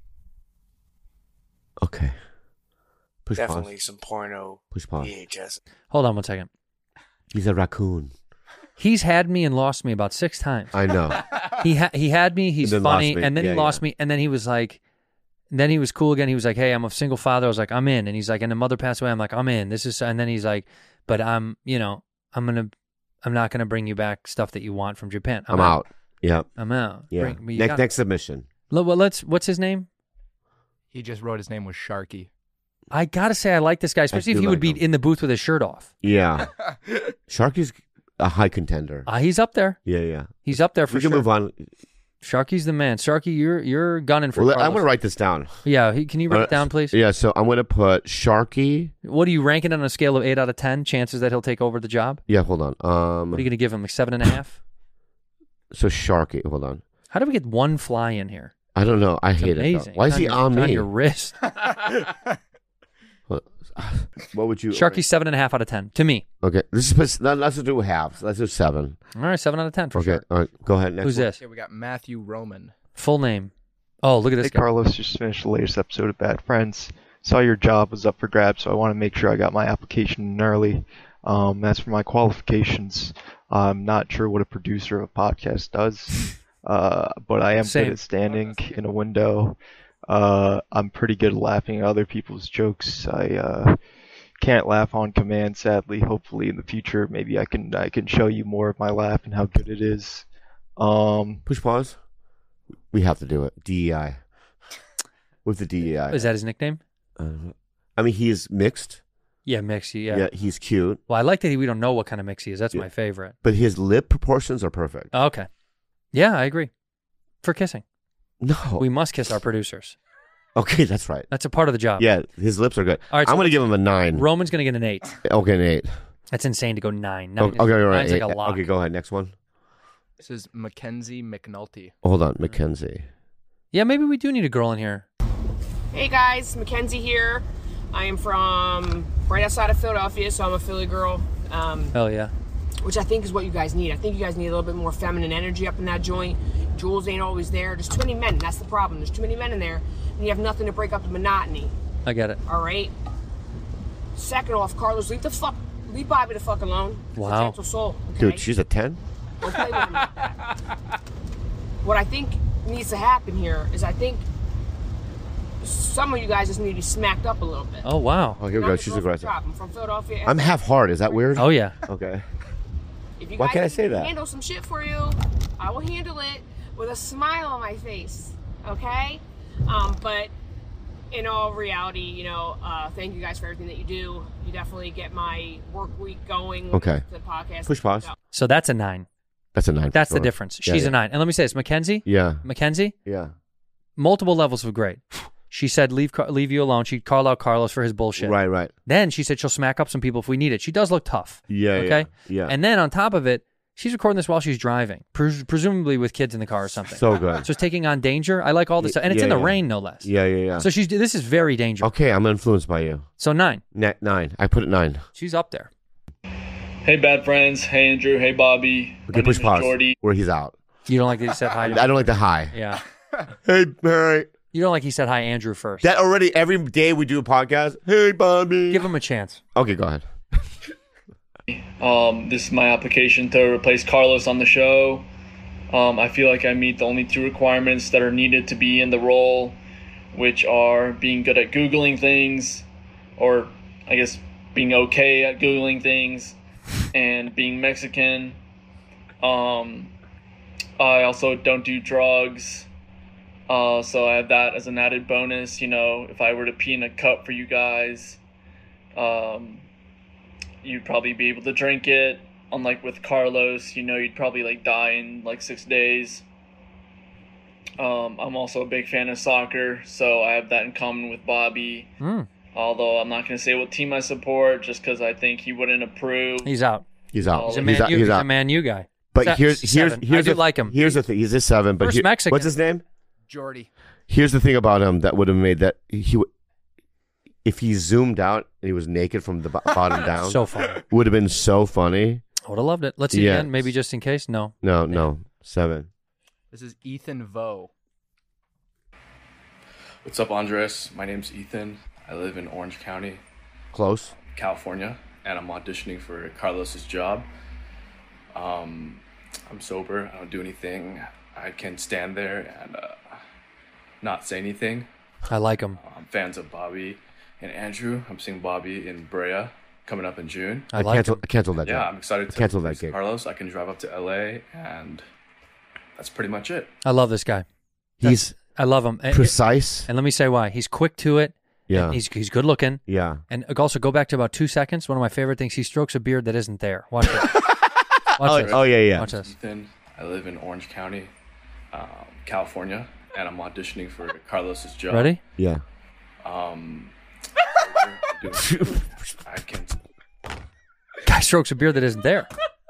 Okay. Push definitely pause. some porno Push pause. V H S. Hold on one second. He's a raccoon. He's had me and lost me about six times. I know. He ha- he had me. He's And then lost funny, me. and then Yeah, he lost yeah. me, and then he was like, then he was cool again. He was like, "Hey, I'm a single father." I was like, "I'm in," and he's like, "And the mother passed away." I'm like, "I'm in." This is, and then he's like, "But I'm, you know, I'm gonna, I'm not gonna bring you back stuff that you want from Japan. I'm out. Yep. I'm out. Yeah. Bring- but you Next got- next submission. Look, well, let's. What's his name? He just wrote his name was Sharky. I gotta say, I like this guy, especially if do he would like be him. in the booth with his shirt off. Yeah. Sharky's a high contender. Uh, he's up there. Yeah, yeah. He's up there for We can sure. move on. Sharky's the man. Sharky, you're you're gunning for. Well, I'm Carlos. going to write this down. Yeah, he, can you write Uh, it down, please? Yeah, so I'm going to put Sharky. What are you ranking on a scale of eight out of ten? Chances that he'll take over the job? Yeah, hold on. Um, What are you gonna give him? Like seven and a half? So Sharky, hold on. How do we get one fly in here? I don't know. I It's hate amazing. it. Though. Why It's is he your, on it's me? your wrist? What, what would you? Sharky seven and a half out of ten to me. Okay, this is let's let's do halves. Let's do seven. All right, seven out of ten for Okay, sure. all right. Go ahead. Next Who's one. this? Okay, we got Matthew Roman. Full name. Oh, look at this Hey guy. Carlos, just finished the latest episode of Bad Friends. Saw your job was up for grabs, so I want to make sure I got my application in early. Um, as for my qualifications, I'm not sure what a producer of a podcast does, uh, but I am Same. good at standing in a window. Uh, I'm pretty good at laughing at other people's jokes. I uh, can't laugh on command, sadly. Hopefully, in the future, maybe I can I can show you more of my laugh and how good it is. Um, Push pause. We have to do it. D E I. With the D E I. Is that his nickname? Uh, I mean, he is mixed. Yeah, Mixie. Yeah. Yeah, he's cute, Well, I like that we don't know what kind of mix he is. That's Yeah. my favorite. but his lip proportions are perfect. Oh, okay. Yeah, I agree. For kissing, No. we must kiss our producers. Okay, that's right. That's a part of the job. Yeah, his lips are good. All right, so I'm going to give him a nine. Roman's gonna get an eight. Okay, an eight. That's insane to go nine. Nine Okay, is- okay, all right. nine's like eight. a lock. Okay, go ahead. Next one. This is Mackenzie McNulty. Hold on, Mackenzie. Yeah, maybe we do need a girl in here. Hey guys, Mackenzie here. I am from right outside of Philadelphia, so I'm a Philly girl, um, Hell yeah. which I think is what you guys need. I think you guys need a little bit more feminine energy up in that joint. Jules ain't always there. There's too many men. That's the problem. There's too many men in there, and you have nothing to break up the monotony. I get it. All right. Second off, Carlos, leave the fuck, leave Bobby the fuck alone. She's a Wow. gentle soul. Okay? Dude, she's a ten? Don't play with me. What I think needs to happen here is I think some of you guys just need to be smacked up a little bit. Oh wow. Oh, here we And go. I'm She's just going aggressive. for the top. I'm from Philadelphia. I'm half hard. Is that weird? Oh yeah. Okay. If you Why guys can't I need say me to that? handle some shit for you, I will handle it with a smile on my face. Okay? Um, but in all reality, you know, uh, thank you guys for everything that you do. You definitely get my work week going. With Okay. The podcast. Push pause. So that's a nine. That's a nine. for That's the sure. difference. Yeah, She's yeah. a nine. And let me say this, Mackenzie. Yeah. Mackenzie. Yeah. Multiple levels of great. She said, "Leave, Car- leave you alone." She'd call out Carlos for his bullshit. Right, right. Then she said she'll smack up some people if we need it. She does look tough. Yeah, Okay. yeah, yeah. And then on top of it, she's recording this while she's driving, pres- presumably with kids in the car or something. So good. So it's taking on danger. I like all this Y- stuff, and it's yeah, in the yeah. rain, no less. Yeah, yeah, yeah. So she's this is very dangerous. Okay, I'm influenced by you. So nine. Ne- nine. I put it nine. She's up there. Hey, bad friends. Hey, Andrew. Hey, Bobby. Okay, My push name is pause. Jordy. Where he's out. You don't like that he said hi. To I don't like the high. Yeah. Hey, Barry. You don't like he said hi, Andrew first. That already, every day we do a podcast. Hey, Bobby. Give him a chance. Okay, go ahead. Um, this is my application to replace Carlos on the show. Um, I feel like I meet the only two requirements that are needed to be in the role, which are being good at Googling things, or I guess being okay at Googling things, and being Mexican. Um, I also don't do drugs. Uh, so I have that as an added bonus. You know, if I were to pee in a cup for you guys, um, you'd probably be able to drink it. Unlike with Carlos, you know, you'd probably like die in like six days. Um, I'm also a big fan of soccer, so I have that in common with Bobby. Mm. Although I'm not going to say what team I support, just because I think he wouldn't approve. He's out. He's out. He's a He's man. out. U, He's he's out. a man. You guy. But Se- here's here's seven. here's I do the, like him. Here's the thing. He's a seven. But First here- Mexican. what's his name? Jordy. Here's the thing about him that would have made that he w- if he zoomed out and he was naked from the bo- bottom down. So funny. Would have been so funny. I would have loved it. Let's see Yeah. again. Maybe just in case. No. No, no, seven. This is Ethan Vo. What's up, Andres? My name's Ethan. I live in Orange County, Close. California, and I'm auditioning for Carlos's job. Um, I'm sober. I don't do anything. I can stand there and uh, not say anything. I like him. I'm fans of Bobby and Andrew. I'm seeing Bobby in Brea coming up in June. I, cancel, I canceled that. Yeah, job. I'm excited I to canceled that replace gig. Carlos. I can drive up to L A, and that's pretty much it. I love this guy. He's That's- I love him. And- precise. And let me say why. He's quick to it. Yeah. And he's he's good looking. Yeah. And also go back to about two seconds. One of my favorite things. He strokes a beard that isn't there. Watch this. Watch Oh, this. oh, yeah, yeah. Watch this. Ethan, I live in Orange County, um, California, and I'm auditioning for Carlos's job. Ready? Yeah. Um, doing, I can. Guy strokes a beard that isn't there.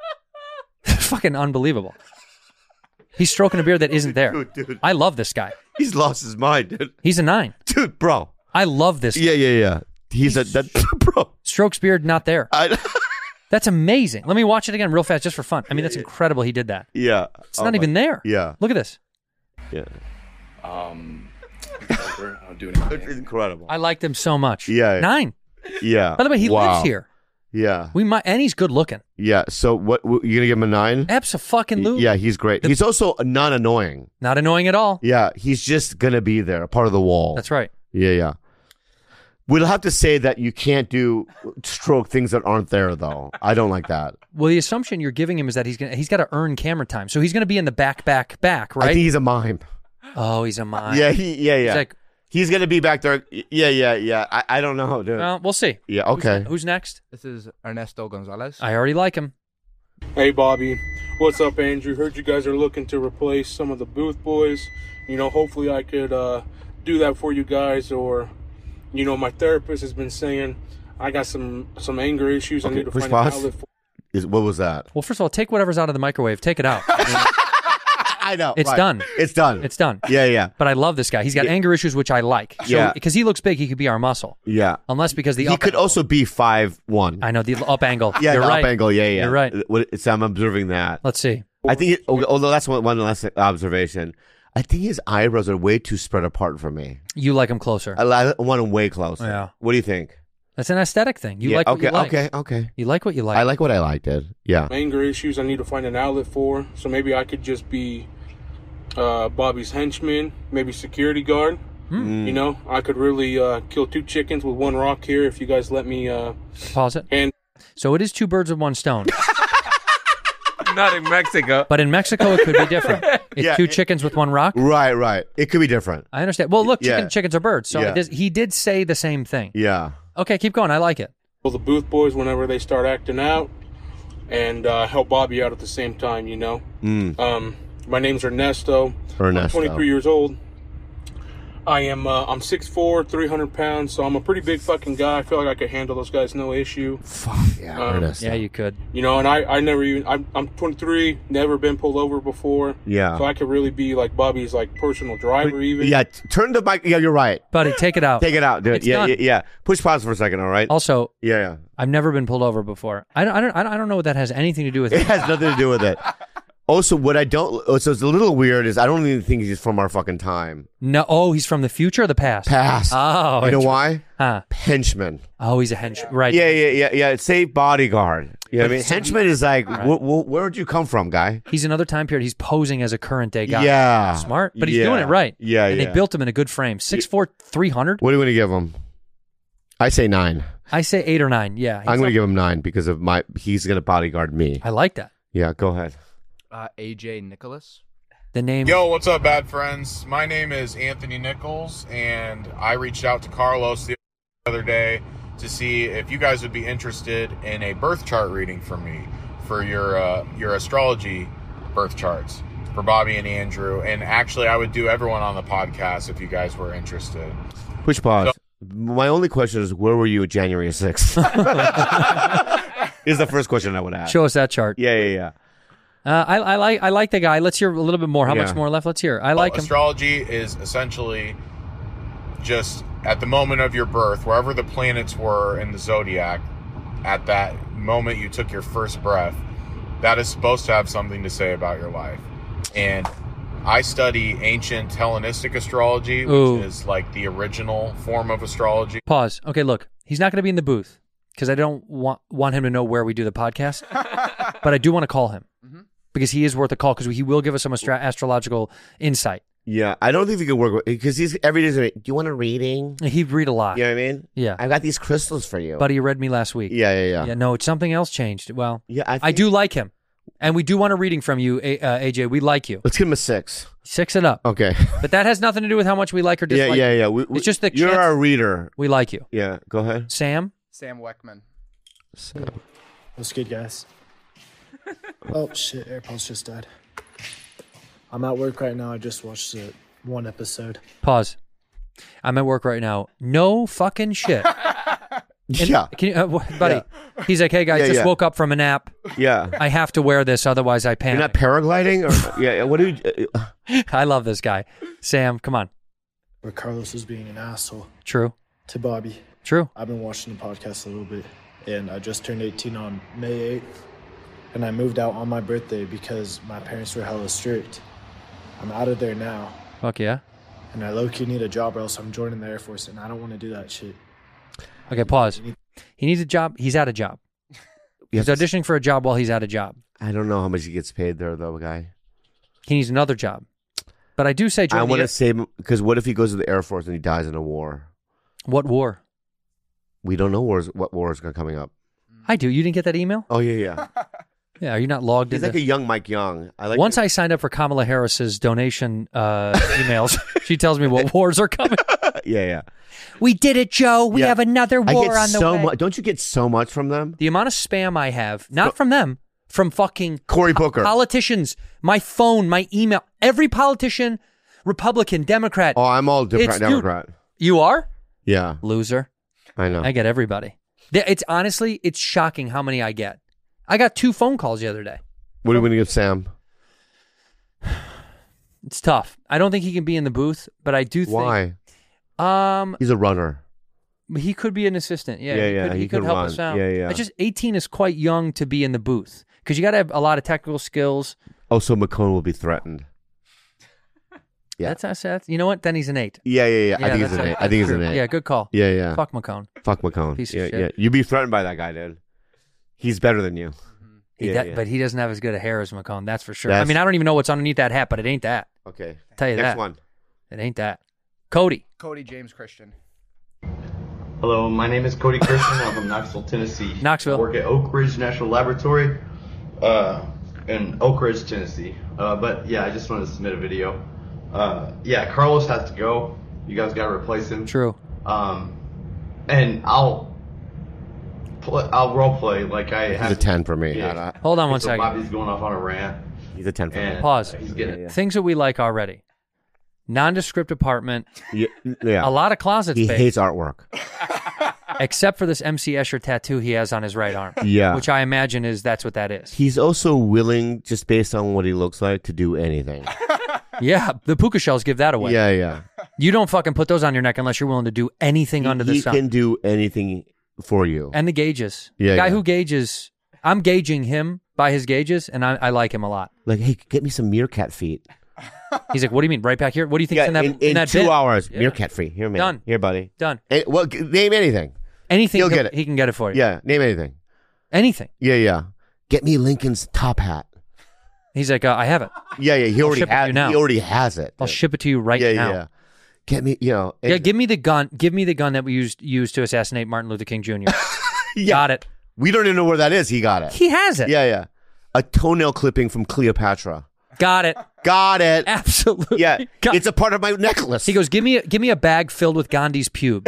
Fucking unbelievable. He's stroking a beard that isn't there. Dude, dude. I love this guy. He's lost his mind, dude. He's a nine. Dude, bro. I love this. Yeah, yeah, yeah. He's, a that, bro. Strokes beard not there. I, That's amazing. Let me watch it again real fast just for fun. I mean, that's incredible he did that. yeah. It's not even there. Yeah. Look at this. Yeah. Um, I'm sober. I don't do anything. It's incredible. I liked him so much. Yeah. Nine. Yeah. By the way, he Wow. lives here. Yeah. We might, and he's good looking. Yeah. So what? You're gonna give him a nine? Abso-fucking-lutely. Yeah, he's great. He's also not annoying. Not annoying at all. Yeah, he's just gonna be there, a part of the wall. That's right. Yeah, yeah. We'll have to say that you can't do stroke things that aren't there, though. I don't like that. Well, the assumption you're giving him is that he's gonna he's got to earn camera time, so he's gonna be in the back, back, back, right? I think he's a mime. Oh, he's a mime. Yeah, he. Yeah, yeah. He's like, he's gonna be back there. Yeah, yeah, yeah. I, I don't know, dude. well, we'll see. Yeah. Okay. Who's, who's next? This is Ernesto Gonzalez. I already like him. Hey, Bobby. What's up, Andrew? Heard you guys are looking to replace some of the booth boys. You know, hopefully I could uh, do that for you guys. Or, you know, my therapist has been saying I got some, some anger issues. I Okay, need to push find an pause. outlet for. Is what was that? Well, first of all, take whatever's out of the microwave. Take it out. I mean, I know. it's right. done. It's done. It's done. Yeah, yeah, But I love this guy. He's got Yeah. anger issues, which I like. So, Yeah. Because he looks big, he could be our muscle. yeah. Unless because the He up could angle. also be five one. I know the up angle. Yeah, You're the right. up angle. Yeah, yeah. You're right. What- it's- I'm observing that. Let's see. I think, it, although that's one, one last observation, I think his eyebrows are way too spread apart for me. You like him closer. I, li- I want him way closer. Yeah. What do you think? That's an aesthetic thing. You Yeah, like what okay, you like. okay, okay. You like what you like. I like what I like, dude. Yeah. Anger issues I need to find an outlet for. So maybe I could just be uh, Bobby's henchman, maybe security guard. Mm. You know, I could really uh, kill two chickens with one rock here if you guys let me. Uh, Pause it. and So it is two birds with one stone. Not in Mexico. But in Mexico, it could be different. It's Yeah, two it- chickens with one rock. Right, right. It could be different. I understand. Well, look, chicken, Yeah. chickens are birds. So Yeah. it is, he did say the same thing. Yeah. Okay, keep going. I like it. the Booth Boys whenever they start acting out, and uh, help Bobby out at the same time, you know. Mm. Um, my name's Ernesto. Ernesto. I'm twenty-three years old. I am, uh, I'm six foot four, three hundred pounds, so I'm a pretty big fucking guy. I feel like I could handle those guys no issue. Fuck, yeah, Um, Ernesto. Yeah, you could. You know, and I, I never even, I'm, I'm twenty-three, never been pulled over before. Yeah. So I could really be like Bobby's like personal driver even. Yeah, t- turn the mic. Yeah, you're right. Buddy, take it out. Take it out, dude. It's Yeah, done. yeah, yeah. Push pause for a second, all right? Also, yeah, yeah. I've never been pulled over before. I don't, I don't, I don't- I don't know what that has anything to do with It has nothing to do with it. Also, what I don't, oh, so it's a little weird is I don't even think he's from our fucking time. No, oh, he's from the future or the past? Past. Oh, You know inter- why? Huh. Henchman. Oh, he's a henchman. Right. Yeah, yeah, yeah, yeah. Say bodyguard. You know what I mean? So he- Henchman is like, Right. wh- wh- where'd you come from, guy? He's another time period. He's posing as a current day guy. Yeah. Smart, but he's Yeah. doing it right. Yeah, and yeah. they built him in a good frame. six foot four, three hundred. What are we going to give him? I say nine. I say eight or nine. Yeah. I'm going to He's give him nine because of my, he's going to bodyguard me. I like that. Yeah, go ahead. Uh, A J Nicholas. The name. Yo, what's up, bad friends? My name is Anthony Nichols, and I reached out to Carlos the other day to see if you guys would be interested in a birth chart reading from me for your uh, your astrology birth charts for Bobby and Andrew. And actually, I would do everyone on the podcast if you guys were interested. Push pause. My only question is, where were you January sixth? Is the first question I would ask. Show us that chart. Yeah, yeah, yeah. Uh, I, I like I like the guy. Let's hear a little bit more. How Yeah. much more left? Let's hear. I like Well, him. astrology is essentially just at the moment of your birth, wherever the planets were in the zodiac, at that moment you took your first breath, that is supposed to have something to say about your life. And I study ancient Hellenistic astrology, which Ooh. is like the original form of astrology. Pause. Okay, look, he's not going to be in the booth because I don't want want him to know where we do the podcast, but I do want to call him because he is worth a call because he will give us some astra- astrological insight. Yeah, I don't think we could work with, because he's every day. He's like, do you want a reading? He'd read a lot. You know what I mean? Yeah. I got these crystals for you. Buddy, you read me last week. Yeah, yeah, yeah. Yeah, no, it's something else changed. Well, yeah, I, I do like him, and we do want a reading from you, A, uh, A J. We like you. Let's give him a six. Six it up. Okay. But that has nothing to do with how much we like or Yeah, dislike. yeah, you. yeah. We, we, It's just the you're chance- our reader. We like you. Yeah, go ahead. Sam? Sam Weckman. Sam. What's good, guys? Oh, shit. AirPods just died. I'm at work right now. I just watched the one episode. Pause. I'm at work right now. No fucking shit. And- Yeah. Can you, uh, wh- buddy? He's like, hey guys, Yeah, just yeah. woke up from a nap. Yeah. I have to wear this, otherwise I panic. You're not paragliding? Or, yeah, what do you... Uh, I love this guy. Sam, come on. Where Carlos was being an asshole True. to Bobby. True. I've been watching the podcast a little bit, and I just turned eighteen on May eighth, and I moved out on my birthday because my parents were hella strict. I'm out of there now, Fuck yeah. and I low-key need a job or else I'm joining the Air Force, and I don't want to do that shit. Okay, pause. He needs a job. He's at a job. He's auditioning for a job while he's at a job. I don't know how much he gets paid there, though, guy. He needs another job. But I do say, join I the want Air- to save him, because what if he goes to the Air Force and he dies in a war? What war? We don't know wars, what war is coming up. I do. You didn't get that email? Oh, yeah, yeah. Yeah, are you not logged He's in? like a young Mike Young. I like Once I signed up for Kamala Harris's donation uh, emails, she tells me what wars are coming. Yeah, yeah. We did it, Joe. We Yeah. have another I war get on the so way. much. Don't you get so much from them? The amount of spam I have, not from them, from fucking Cory Booker. politicians, my phone, my email, every politician, Republican, Democrat. Oh, I'm all different It's- dude, Democrat. You are? Yeah. Loser. I know. I get everybody. Th- It's honestly, it's shocking how many I get. I got two phone calls the other day. What are we going to give Sam? It's tough. I don't think he can be in the booth, but I do think. Why? Um, He's a runner. he could be an assistant. Yeah, Yeah, he yeah, could, he he could could help run. us out. Yeah, yeah. It's just eighteen is quite young to be in the booth because you got to have a lot of technical skills. Oh, so McCone will be threatened. Yeah. That's, that's, that's you know what? Then he's an eight. Yeah, yeah, yeah. I think he's that's an a- eight. I think he's true. an eight. Yeah, good call. Yeah, yeah. Fuck McCone. Fuck McCone. Piece of yeah, shit. yeah. You'd be threatened by that guy, dude. He's better than you. He Yeah, that- yeah. But he doesn't have as good a hair as McCone. That's for sure. I That's- mean, I don't even know what's underneath that hat, but it ain't that. Okay. I'll tell you Next that. one. It ain't that. Cody. Cody James Christian. Hello, my name is Cody Christian. I'm from Knoxville, Tennessee. Knoxville. I work at Oak Ridge National Laboratory uh, in Oak Ridge, Tennessee. Uh, but yeah, I just wanted to submit a video. Uh, yeah, Carlos has to go. You guys got to replace him. True. Um, and I'll play, I'll role play like I. He's have a ten for me. Yeah. Hold on one so second. Bobby's going off on a rant. He's a ten for me. And Pause. He's getting Things that we like already. Nondescript apartment. Yeah, yeah. A lot of closet He space. hates artwork. Except for this M C Escher tattoo he has on his right arm. Yeah. Which I imagine is that's what that is. He's also willing, just based on what he looks like, to do anything. Yeah, the puka shells give that away. Yeah, yeah. You don't fucking put those on your neck unless you're willing to do anything He, under the he sun. can do anything for you. And the gauges. Yeah, The guy yeah. who gauges, I'm gauging him by his gauges, and I, I like him a lot. Like, hey, get me some meerkat feet. He's like, what do you mean, right back here? What do you think Yeah, in that in, in, in that two bin? hours, Yeah. meerkat free. Here, man. Done. Here, buddy. Done. Eh, well, g- name anything. Anything He'll he'll- get it. he can get it for you. Yeah, name anything. Anything. Yeah, yeah. Get me Lincoln's top hat. He's like, uh, I have it. Yeah, yeah. He I'll already ship it to has. you now. He already has it. I'll ship it to you right yeah, now. Yeah, Get me, you know. Yeah, give me the gun. Give me the gun that we used used to assassinate Martin Luther King Junior yeah. Got it. We don't even know where that is. He got it. He has it. Yeah, yeah. A toenail clipping from Cleopatra. Got it. Got it. Absolutely. Yeah. Got- It's a part of my necklace. He goes, give me a, give me a bag filled with Gandhi's pubes.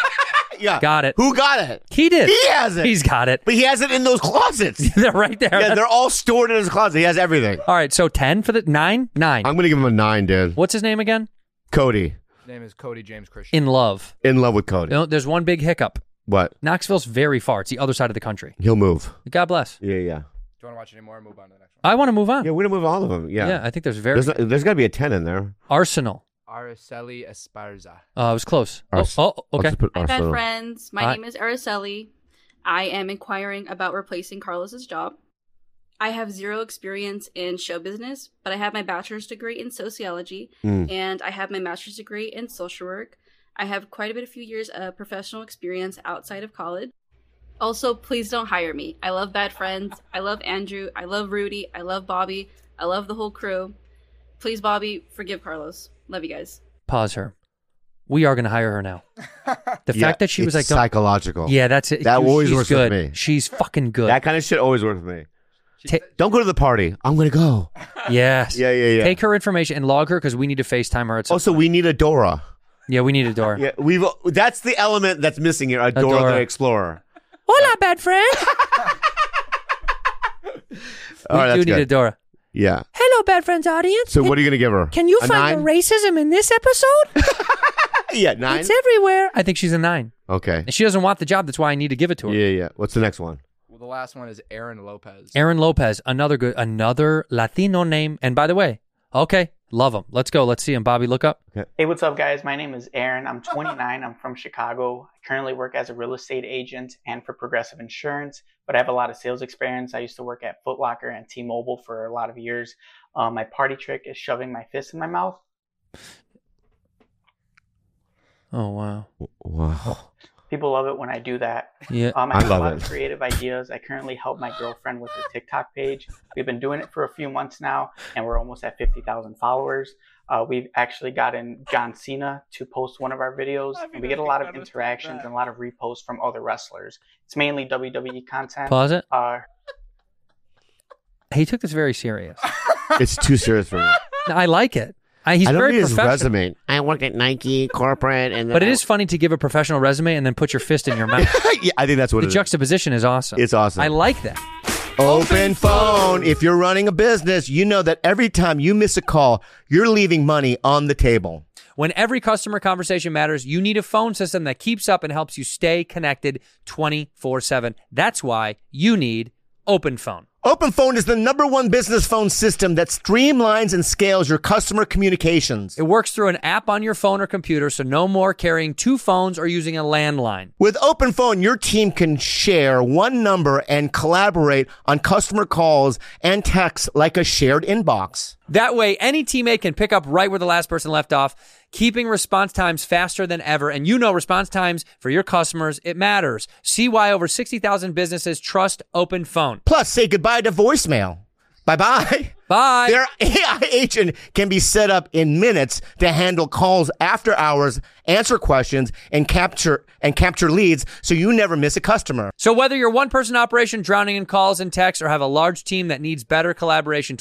Yeah. Got it. Who got it? He did. He has it. He's got it. But he has it in those closets. They're right there. Yeah, they're all stored in his closet. He has everything. All right, so ten for the nine? Nine. I'm going to give him a nine, dude. What's his name again? Cody. His name is Cody James Christian. In love. In love with Cody. You know, there's one big hiccup. What? Knoxville's very far. It's the other side of the country. He'll move. God bless. Yeah, yeah. Do you want to watch any more? Move on to the next one. I want to move on. Yeah, we're going to move all of them. Yeah. Yeah, I think there's very... There's, there's got to be a ten in there. Arsenal. Araceli Esparza. Uh, it was close. Ars- oh, oh, I'll okay. just put Hi, bad Arsenal. friends. My Hi. name is Araceli. I am inquiring about replacing Carlos's job. I have zero experience in show business, but I have my bachelor's degree in sociology, Mm. and I have my master's degree in social work. I have quite a bit, a few years of professional experience outside of college. Also, please don't hire me. I love Bad Friends. I love Andrew. I love Rudy. I love Bobby. I love the whole crew. Please, Bobby, forgive Carlos. Love you guys. Pause her. We are going to hire her now. The Yeah, fact that she was like... it's don't- psychological. Yeah, that's it. That She's always works good. with me. She's fucking good. That kind of shit always works with me. Ta- Don't go to the party. I'm going to go. yes. Yeah, yeah, yeah. Take her information and log her because we need to FaceTime her at some Also, we need a Dora. Yeah, we need a door. Yeah, we've. That's the element that's missing here. A Dora, Dora. the Explorer. Hola, bad friend. All right, we that's do need good. a Dora. Yeah. Hello, Bad Friends audience. So what are you going to give her? Can you A find nine? the racism in this episode? Yeah, nine. It's everywhere. I think she's a nine. Okay. And she doesn't want the job. That's why I need to give it to her. Yeah, yeah. What's the next one? Well, the last one is Aaron Lopez. Aaron Lopez, another good, another Latino name. And by the way, okay, love him. Let's go. Let's see him. Bobby, look up. Hey, what's up, guys? My name is Aaron. I'm twenty-nine. I'm from Chicago. I currently work as a real estate agent and for Progressive Insurance, but I have a lot of sales experience. I used to work at Foot Locker and T-Mobile for a lot of years. Um, my party trick is shoving my fist in my mouth. Oh, wow. Wow. People love it when I do that. Yeah. Um, I I have love a lot it. of creative ideas. I currently help my girlfriend with a TikTok page. We've been doing it for a few months now, and we're almost at fifty thousand followers. Uh, we've actually gotten John Cena to post one of our videos, and we get a lot of interactions and a lot of reposts from other wrestlers. It's mainly W W E content. Pause it. Uh, He took this very serious. It's too serious for me. No, I like it. I, he's I don't very need his professional. resume. I worked at Nike, corporate, and then But it I- is funny to give a professional resume and then put your fist in your mouth. yeah, I think that's what The it is. juxtaposition is awesome. It's awesome. I like that. Open phone. If you're running a business, you know that every time you miss a call, you're leaving money on the table. When every customer conversation matters, you need a phone system that keeps up and helps you stay connected twenty-four seven. That's why you need Open Phone. Open Phone is the number one business phone system that streamlines and scales your customer communications. It works through an app on your phone or computer, so no more carrying two phones or using a landline. With Open Phone, your team can share one number and collaborate on customer calls and texts like a shared inbox. That way, any teammate can pick up right where the last person left off, keeping response times faster than ever. And you know response times for your customers, it matters. See why over sixty thousand businesses trust Open Phone. Plus, say goodbye to voicemail. Bye-bye. Bye. Their A I agent can be set up in minutes to handle calls after hours, answer questions, and capture and capture leads so you never miss a customer. So whether you're one-person operation drowning in calls and texts or have a large team that needs better collaboration tools,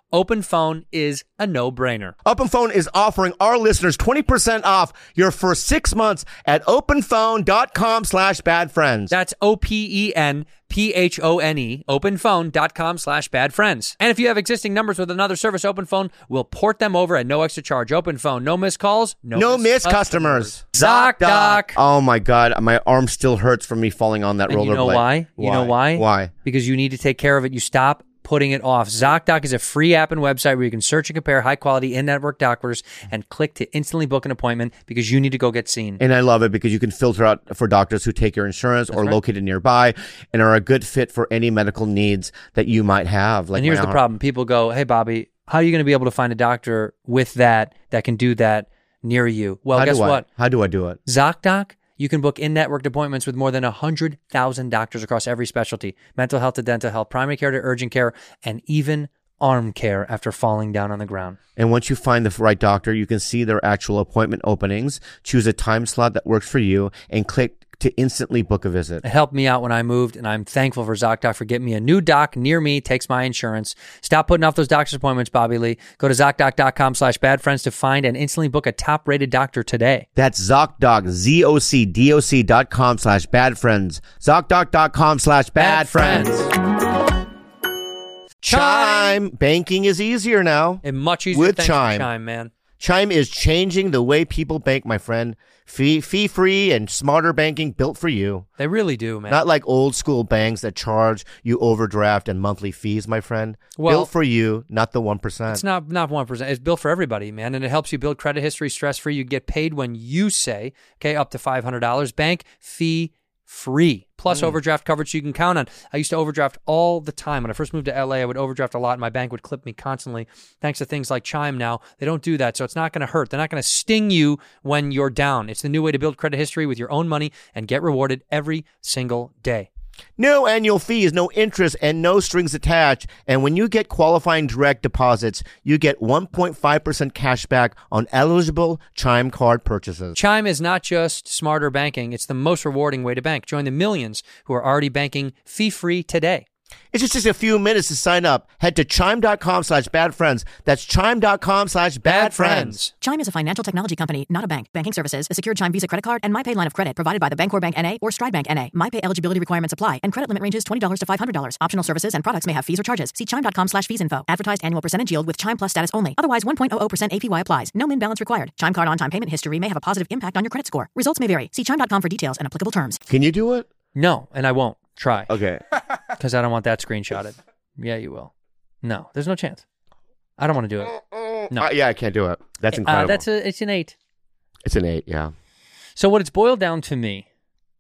OpenPhone is a no-brainer. OpenPhone is offering our listeners twenty percent off your first six months at openphone.com slash bad friends. That's O P E N P H O N E, openphone.com slash bad friends. And if you have existing numbers with another service, OpenPhone will port them over at no extra charge. OpenPhone, no missed calls, no, No missed miss customers. customers. ZocDoc. Oh my God, my arm still hurts from me falling on that And rollerblade. you know why? You know why? Why? Because you need to take care of it. You stop putting it off. ZocDoc is a free app and website where you can search and compare high-quality in-network doctors and click to instantly book an appointment because you need to go get seen. And I love it because you can filter out for doctors who take your insurance That's or right. located nearby and are a good fit for any medical needs that you might have. Like and here's my the arm. problem. People go, hey, Bobby, how are you going to be able to find a doctor with that that can do that near you? Well, How guess do I- what? How do I do it? ZocDoc, you can book in-network appointments with more than one hundred thousand doctors across every specialty, mental health to dental health, primary care to urgent care, and even arm care after falling down on the ground. And once you find the right doctor, you can see their actual appointment openings, choose a time slot that works for you, and click to instantly book a visit. It helped me out when I moved, and I'm thankful for ZocDoc for getting me a new doc near me, takes my insurance. Stop putting off those doctor's appointments, Bobby Lee. Go to ZocDoc.com slash bad friends to find and instantly book a top-rated doctor today. That's ZocDoc, Z O C D O C dot com slash bad friends. ZocDoc.com slash bad friends. Chime. Banking is easier now. And much easier with thanks to Chime. Chime, man. Chime is changing the way people bank, my friend. Fee, fee-free and smarter banking built for you. They really do, man. Not like old school banks that charge you overdraft and monthly fees, my friend. Well, built for you, not the one percent. It's not not one percent. It's built for everybody, man, and it helps you build credit history stress-free. You get paid when you say, okay, up to five hundred dollars. Bank fee free, plus Mm. overdraft coverage you can count on. I used to overdraft all the time. When I first moved to L A, I would overdraft a lot, and my bank would clip me constantly. Thanks to things like Chime now, they don't do that, so it's not going to hurt. They're not going to sting you when you're down. It's the new way to build credit history with your own money and get rewarded every single day. No annual fees, no interest, and no strings attached. And when you get qualifying direct deposits, you get one point five percent cash back on eligible Chime card purchases. Chime is not just smarter banking. It's the most rewarding way to bank. Join the millions who are already banking fee-free today. It's just, just a few minutes to sign up. Head to chime.com slash bad friends. That's chime.com slash bad friends. Chime is a financial technology company, not a bank. Banking services, a secured Chime Visa credit card, and MyPay line of credit provided by the Bancorp Bank N A or Stride Bank N A. MyPay eligibility requirements apply, and credit limit ranges twenty dollars to five hundred dollars. Optional services and products may have fees or charges. See chime.com slash fees info. Advertised annual percentage yield with Chime Plus status only. Otherwise, one point zero zero percent A P Y applies. No min balance required. Chime card on-time payment history may have a positive impact on your credit score. Results may vary. See chime dot com for details and applicable terms. Can you do it? No, and I won't try. Okay. Because I don't want that screenshotted. Yeah, you will. No, there's no chance. I don't want to do it. No. Uh, yeah, I can't do it. That's Uh, incredible. that's a, it's an eight. It's an eight, yeah. So what it's boiled down to me.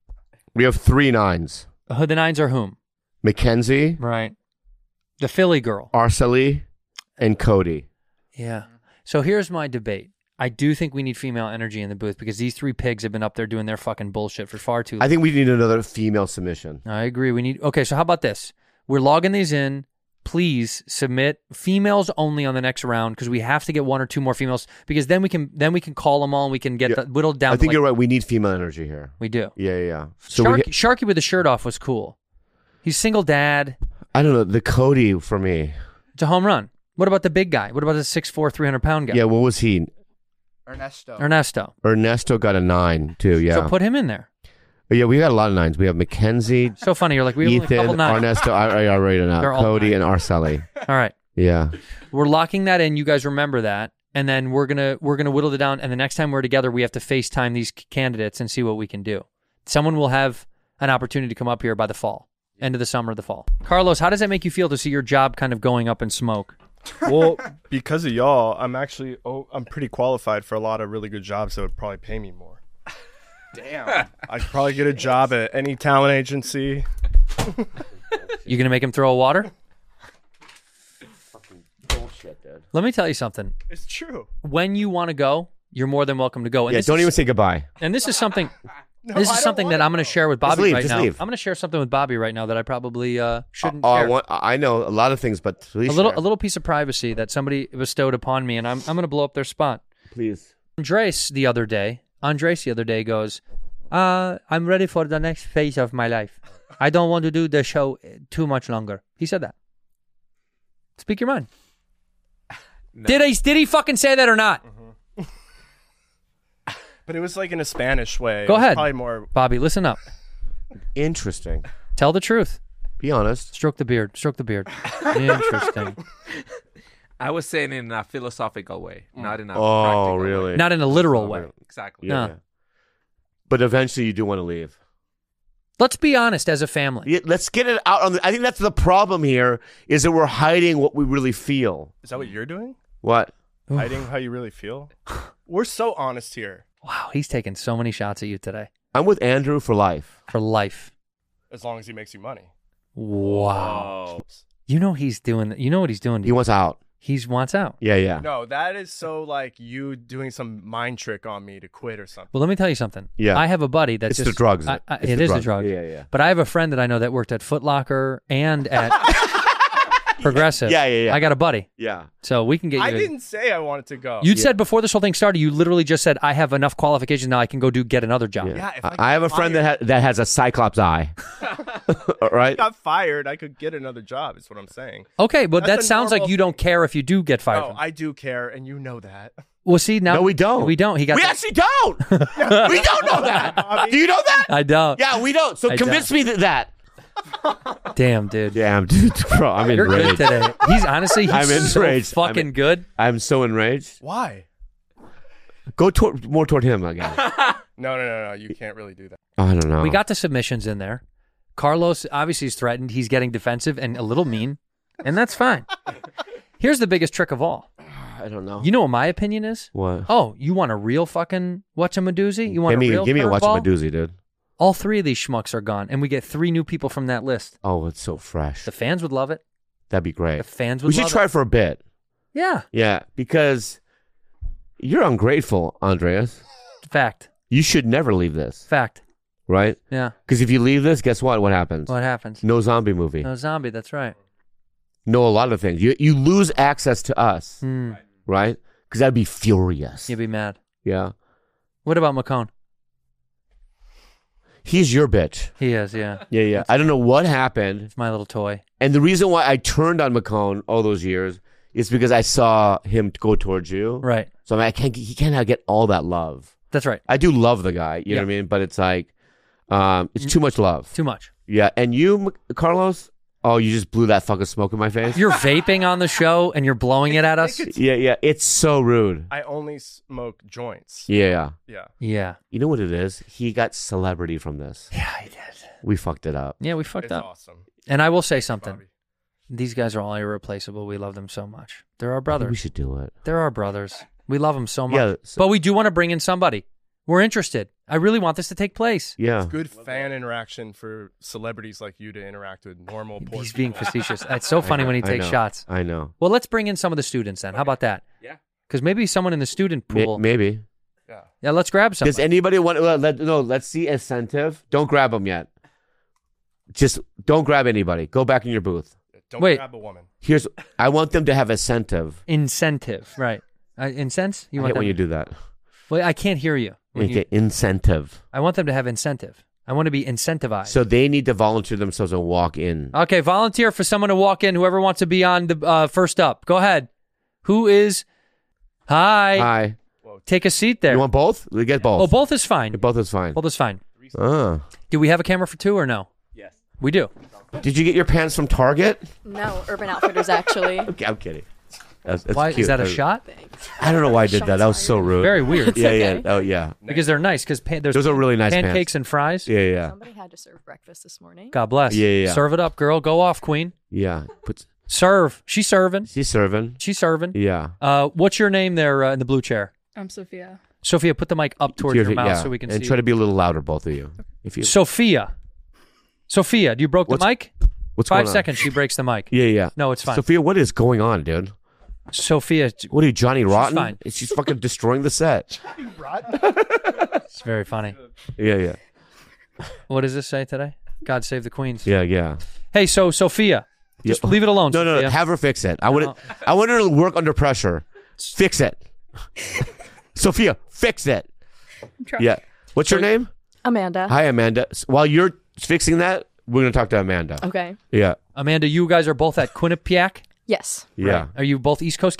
We have three nines. Uh, the nines are whom? Mackenzie. Right. The Philly girl. Arcely and Cody. Yeah. So here's my debate. I do think we need female energy in the booth because these three pigs have been up there doing their fucking bullshit for far too long. I think we need another female submission. I agree. We need. Okay, so how about this? We're logging these in. Please submit females only on the next round because we have to get one or two more females because then we can then we can call them all and we can get Yeah. the, whittled down. I to think like, you're right. We need female energy here. We do. Yeah, yeah, yeah. So Sharky, we, Sharky with the shirt off was cool. He's single dad. I don't know. The Cody for me. It's a home run. What about the big guy? What about the six four, three hundred pound guy? Yeah, what was he? Ernesto. Ernesto. Ernesto got a nine too. Yeah. So put him in there. But yeah, we got a lot of nines. We have Mackenzie. So funny. You're like, we have only a couple Ethan, nines. Ernesto. I, I already know. They're all Cody nine. and Arcely. All right. Yeah. We're locking that in. You guys remember that. And then we're gonna we're gonna whittle it down. And the next time we're together, we have to FaceTime these c- candidates and see what we can do. Someone will have an opportunity to come up here by the fall, end of the summer, the fall. Carlos, how does that make you feel to see your job kind of going up in smoke? Well, because of y'all, I'm actually oh, I'm pretty qualified for a lot of really good jobs that would probably pay me more. Damn. I'd probably get a job at any talent agency. You gonna make him throw a water? Fucking bullshit, dude. Let me tell you something. It's true. When you want to go, you're more than welcome to go. And Yeah, this don't is- even say goodbye. And this is something. No, this I is don't something that wanna I'm going to share with Bobby leave, right just now. leave. I'm going to share something with Bobby right now that I probably uh, shouldn't Oh, I, share. want, I know a lot of things, but please a little, share. a little piece of privacy that somebody bestowed upon me, and I'm, I'm going to blow up their spot. Please. Andres the other day, Andres the other day goes, uh, "I'm ready for the next phase of my life. I don't want to do the show too much longer." He said that. Speak your mind. Did he? Did he fucking say that or not? But it was like in a Spanish way. Go It was ahead, Probably more. Bobby. Listen up. Interesting. Tell the truth. Be honest. Stroke the beard. Stroke the beard. Interesting. I was saying in a philosophical way, not in a Oh, practical really? way. Not in a literal way. Exactly. Yeah. No. But eventually, you do want to leave. Let's be honest as a family. Yeah, let's get it out on the. I think that's the problem here is that we're hiding what we really feel. Is that what you're doing? What? Hiding how you really feel? We're so honest here. Wow, he's taking so many shots at you today. I'm with Andrew for life. For life. As long as he makes you money. Wow. You know he's doing. You know what he's doing. He wants out. He wants out. Yeah, yeah. No, that is so like you doing some mind trick on me to quit or something. Well, let me tell you something. Yeah. I have a buddy that's It's the just drugs. I, I, It's it the is a drugs. drug. Yeah, yeah. But I have a friend that I know that worked at Foot Locker and at Progressive. Yeah, yeah, yeah. I got a buddy. Yeah. So we can get you. I a- didn't say I wanted to go. You'd said before this whole thing started, you literally just said, I have enough qualifications now I can go do get another job. Yeah, if I, I I have a friend that ha- that has a cyclops eye. All right. I got fired. I could get another job. Is what I'm saying. Okay, but That's that a sounds like normal you don't care if you do get fired. No, from- I do care, and you know that. Well, see, now. No, we don't. We don't. He got We that- actually don't. we don't know that. Do you know that? I don't. Yeah, we don't. So I convince don't. me that. that. Damn, dude. Damn, dude. Bro, I'm You're enraged. good today. He's honestly, he's I'm so enraged. fucking I'm, good. I'm so enraged. Why? Go toward, more toward him again. No, no, no, no. You can't really do that. I don't know. We got the submissions in there. Carlos obviously is threatened. He's getting defensive and a little mean, and that's fine. Here's the biggest trick of all. I don't know. You know what my opinion is? What? Oh, you want a real fucking whatchamadoozy? You want Give me, a real give me a watch curveball? Meduzzi, dude. All three of these schmucks are gone, and we get three new people from that list. Oh, it's so fresh. The fans would love it. That'd be great. The fans would We should love try it. for a bit. Yeah. Yeah, because you're ungrateful, Andreas. Fact. You should never leave this. Fact. Right? Yeah. Because if you leave this, guess what? What happens? What happens? No zombie movie. No zombie, that's right. No, a lot of things. You you lose access to us, Hmm. right? Because I'd be furious. You'd be mad. Yeah. What about McCone? He's your bitch. He is, yeah. Yeah, yeah. I don't know what happened. It's my little toy. And the reason why I turned on McCone all those years is because I saw him go towards you. Right. So I, mean, I can't. He cannot get all that love. That's right. I do love the guy. You Yeah. know what I mean? But it's like, um, it's too much love. Too much. Yeah. And you, M- Carlos? Oh, you just blew that fucking smoke in my face. You're vaping on the show and you're blowing it at us? Yeah, yeah. It's so rude. I only smoke joints. Yeah. Yeah. Yeah. You know what it is? He got celebrity from this. Yeah, he did. We fucked it up. Yeah, we fucked It's up. awesome. And I will say something. These guys are all irreplaceable. We love them so much. They're our I think brothers. we should do it. They're our brothers. We love them so much. Yeah, so- but we do want to bring in somebody. We're interested. I really want this to take place. Yeah. It's good fan interaction for celebrities like you to interact with normal poor He's being people. facetious. It's so funny I when he know, I takes know, shots. I know. Well, let's bring in some of the students then. How about that? Yeah. Because maybe someone in the student May- pool. maybe. Yeah. Yeah, let's grab some. Does anybody want? Well, let, no, let's see incentive. Don't grab them yet. Just don't grab anybody. Go back in your booth. Don't Wait. grab a woman. Here's. I want them to have incentive. Incentive, right? Uh, incense? You I want hate them? when you do that. Well, I can't hear you. When You you- get incentive. I want them to have incentive. I want to be incentivized. So they need to volunteer themselves and walk in. Okay, volunteer for someone to walk in. Whoever wants to be on the uh, first up, go ahead. Who is? Hi. Hi. Take a seat there. You want both? We get both. Oh, both is fine. Both is fine. Both is fine. Ah. Do we have a camera for two or no? Yes. We do. Did you get your pants from Target? No, Urban Outfitters actually. Okay, I'm kidding. That's, that's Why cute. is that a I- shot? I don't know why I did that. That was so rude. Very weird. Yeah, It's yeah. okay. Oh, yeah. Because they're nice. Because pan- there's Those are really nice pancakes pants. and fries. Yeah, yeah. Somebody had to serve breakfast this morning. God bless. Yeah, yeah, yeah. Serve it up, girl. Go off, queen. Yeah. Put, Serve. She's serving. she's serving. She's serving. Yeah. Uh, what's your name there uh, in the blue chair? I'm Sophia. Sophia, put the mic up towards your mouth yeah. so we can and see. try to be a little louder, both of you. If you. Sophia. Sophia, you broke the What's- mic? What's Five going on? seconds, she breaks the mic. Yeah, yeah. No, it's fine. Sophia, what is going on, dude? Sophia. What are you, Johnny Rotten? fine. She's fucking destroying the set. It's very funny. Yeah, yeah. What does this say today? God save the queens. Yeah, yeah. Hey, so Sophia, just Yeah. leave it alone. No, no, Sophia. no. Have her fix it. I want No. it. I want her to work under pressure. Fix it. Sophia, fix it. trying. Yeah. What's your name? Amanda. Hi, Amanda. S- While you're fixing that, we're gonna talk to Amanda. Okay. Yeah. Amanda, you guys are both at Quinnipiac. Yes. Yeah. Right. Are you both East Coast kids?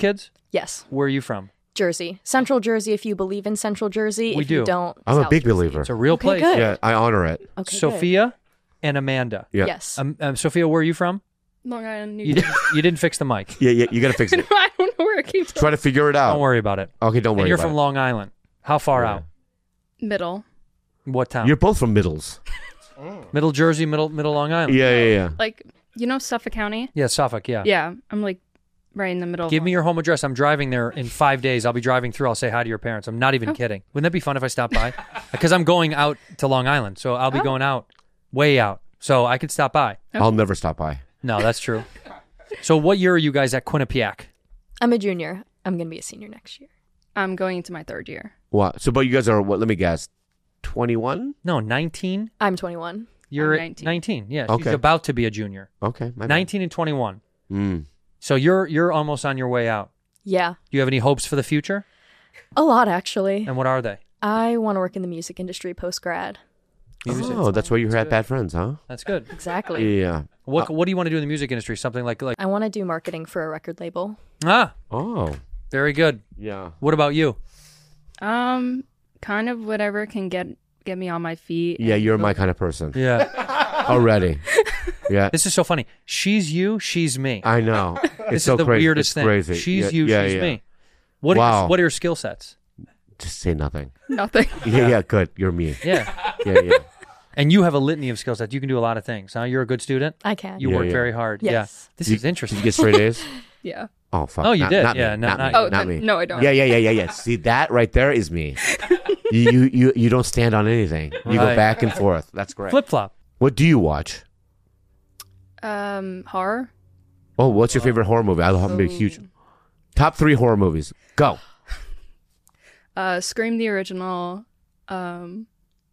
Yes. Where are you from? Jersey. Central Jersey, if you believe in Central Jersey. We if do. you don't, I'm a South big Jersey. believer. It's a real Okay, place. good. Yeah, I honor it. Okay, good. Sophia and Amanda. Yeah. Yes. Um, um, Sophia, where are you from? Long Island, New You Jersey. didn't, you didn't fix the mic. Yeah, yeah, you gotta fix it. I don't know where it came from. Try to figure it out. Don't worry about it. Okay, don't worry And you're about from it. Long Island. How far Yeah. out? Middle. What town? You're both from Middles. Middle Jersey, middle middle Long Island. Yeah, yeah, yeah. Like, you know Suffolk County? Yeah, Suffolk, yeah. Yeah, I'm like right in the middle. Give of me your home address. I'm driving there in five days. I'll be driving through. I'll say hi to your parents. I'm not even Oh. kidding. Wouldn't that be fun if I stopped by? Because I'm going out to Long Island, so I'll be Oh. going out, way out. So I could stop by. I'll never stop by. No, that's true. So what year are you guys at Quinnipiac? I'm a junior. I'm going to be a senior next year. I'm going into my third year. What? So, but you guys are what? Let me guess. twenty-one? No, nineteen. I'm twenty-one. You're I'm at nineteen. nineteen. Yeah, she's Okay. about to be a junior. Okay, my bad. nineteen and twenty-one. Mm. So you're you're almost on your way out. Yeah. Do you have any hopes for the future? A lot, actually. And what are they? I want to work in the music industry post-grad. Music. Oh, that's why you had bad friends, huh? That's good. Exactly. Yeah. What Uh, What do you want to do in the music industry? Something like like I want to do marketing for a record label. ah. Oh. Very good. Yeah. What about you? Um, kind of whatever can get get me on my feet. Yeah, and you're go- my kind of person. Yeah. Already. Yeah. This is so funny. She's you. She's me. I know. It's This so is the crazy. weirdest It's thing. crazy. She's Yeah, you. yeah, she's yeah. me. What are Wow. your, What are your skill sets? Just say nothing. Nothing. Yeah, yeah, good. You're me. Yeah. Yeah, yeah. And you have a litany of skill sets. You can do a lot of things. Huh? You're a good student. I can. You Yeah, work yeah. very hard. Yes. Yeah. This You- is interesting. Did you get straight A's? Yeah. Oh, fuck. Oh, you Not- did. Not Yeah, me. no, not, not me. you. Oh, not then- me. no, I don't. Yeah, yeah, yeah, yeah, yeah. See, that right there is me. you, you, you, you don't stand on anything. You go Right. back and forth. That's great. Flip flop. What do you watch? Um, horror. Oh, what's your favorite horror movie? I'm a huge. Top three horror movies. Go. Uh, Scream the original. Um,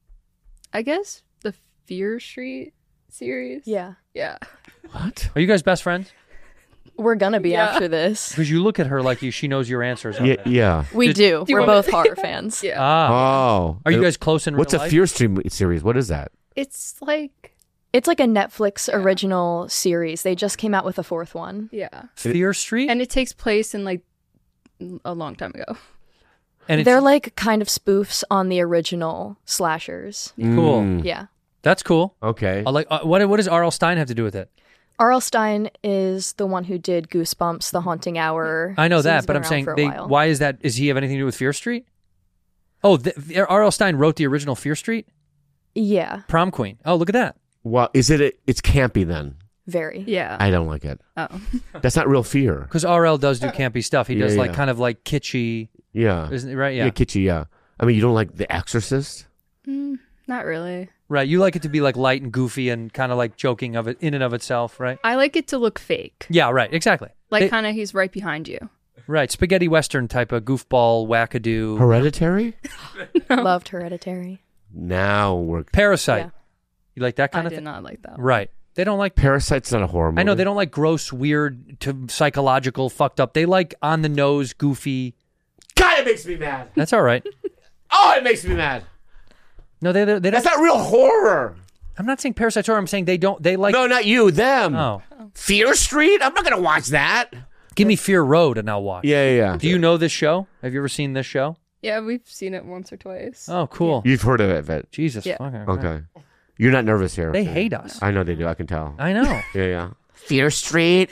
I guess the Fear Street series. Yeah. Yeah. What? Are you guys best friends? We're going to be Yeah. after this. Because you look at her like you, she knows your answers. Yeah, already. yeah. We Did- do. Do you We're want me- both horror fans. Yeah. Ah. Oh. Are you guys close in real What's a life? Fear Street series? What is that? It's like It's like a Netflix original series. They just came out with a fourth one. yeah, Fear Street? and it takes place in like a long time ago. And it's They're like kind of spoofs on the original slashers. cool. Mm. Yeah. That's cool. Okay. I like uh, what what does R L. Stein have to do with it? R L. Stein is the one who did Goosebumps, The Haunting Hour. I know So that, he's but been I'm around saying for a they while. why is that? Does he have anything to do with Fear Street? Oh, the, R L. Stein wrote the original Fear Street? Yeah, Prom Queen. Oh, look at that. Well, is it? A, it's campy then. very. Yeah. I don't like it. Oh. That's not real fear. Because R L does do campy stuff. He Yeah, does like yeah. kind of like kitschy, Yeah. isn't it? Right? Yeah. Yeah, kitschy. Yeah. I mean, you don't like The Exorcist? Mm, not really. Right. You like it to be like light and goofy and kind of like joking of it in and of itself, right? I like it to look fake. Yeah. Right. Exactly. Like They- kind of he's right behind you. right. Spaghetti Western type of goofball wackadoo. Hereditary? Loved Hereditary. Now we're. Parasite. Yeah. You like that kind I of did thing? not like that. Right. They don't like. Parasite's not a horror movie. I know they don't like gross, weird, to psychological, fucked up. They like on the nose, goofy. God, it makes me mad. That's all right. Oh, it makes me mad. No, they they, they That's don't. not real horror. I'm not saying Parasite's horror. I'm saying they don't. They like. No, not you. Them. Oh, Fear Street? I'm not going to watch that. give me Fear Road and I'll watch. Yeah, yeah, yeah. Do you know this show? Have you ever seen this show? Yeah, we've seen it once or twice. Oh, cool. You've heard of it. Jesus. Yeah. fucking Christ. Okay. You're not nervous here. They hate us. I know they do. I can tell. I know. Yeah, yeah. Fear Street.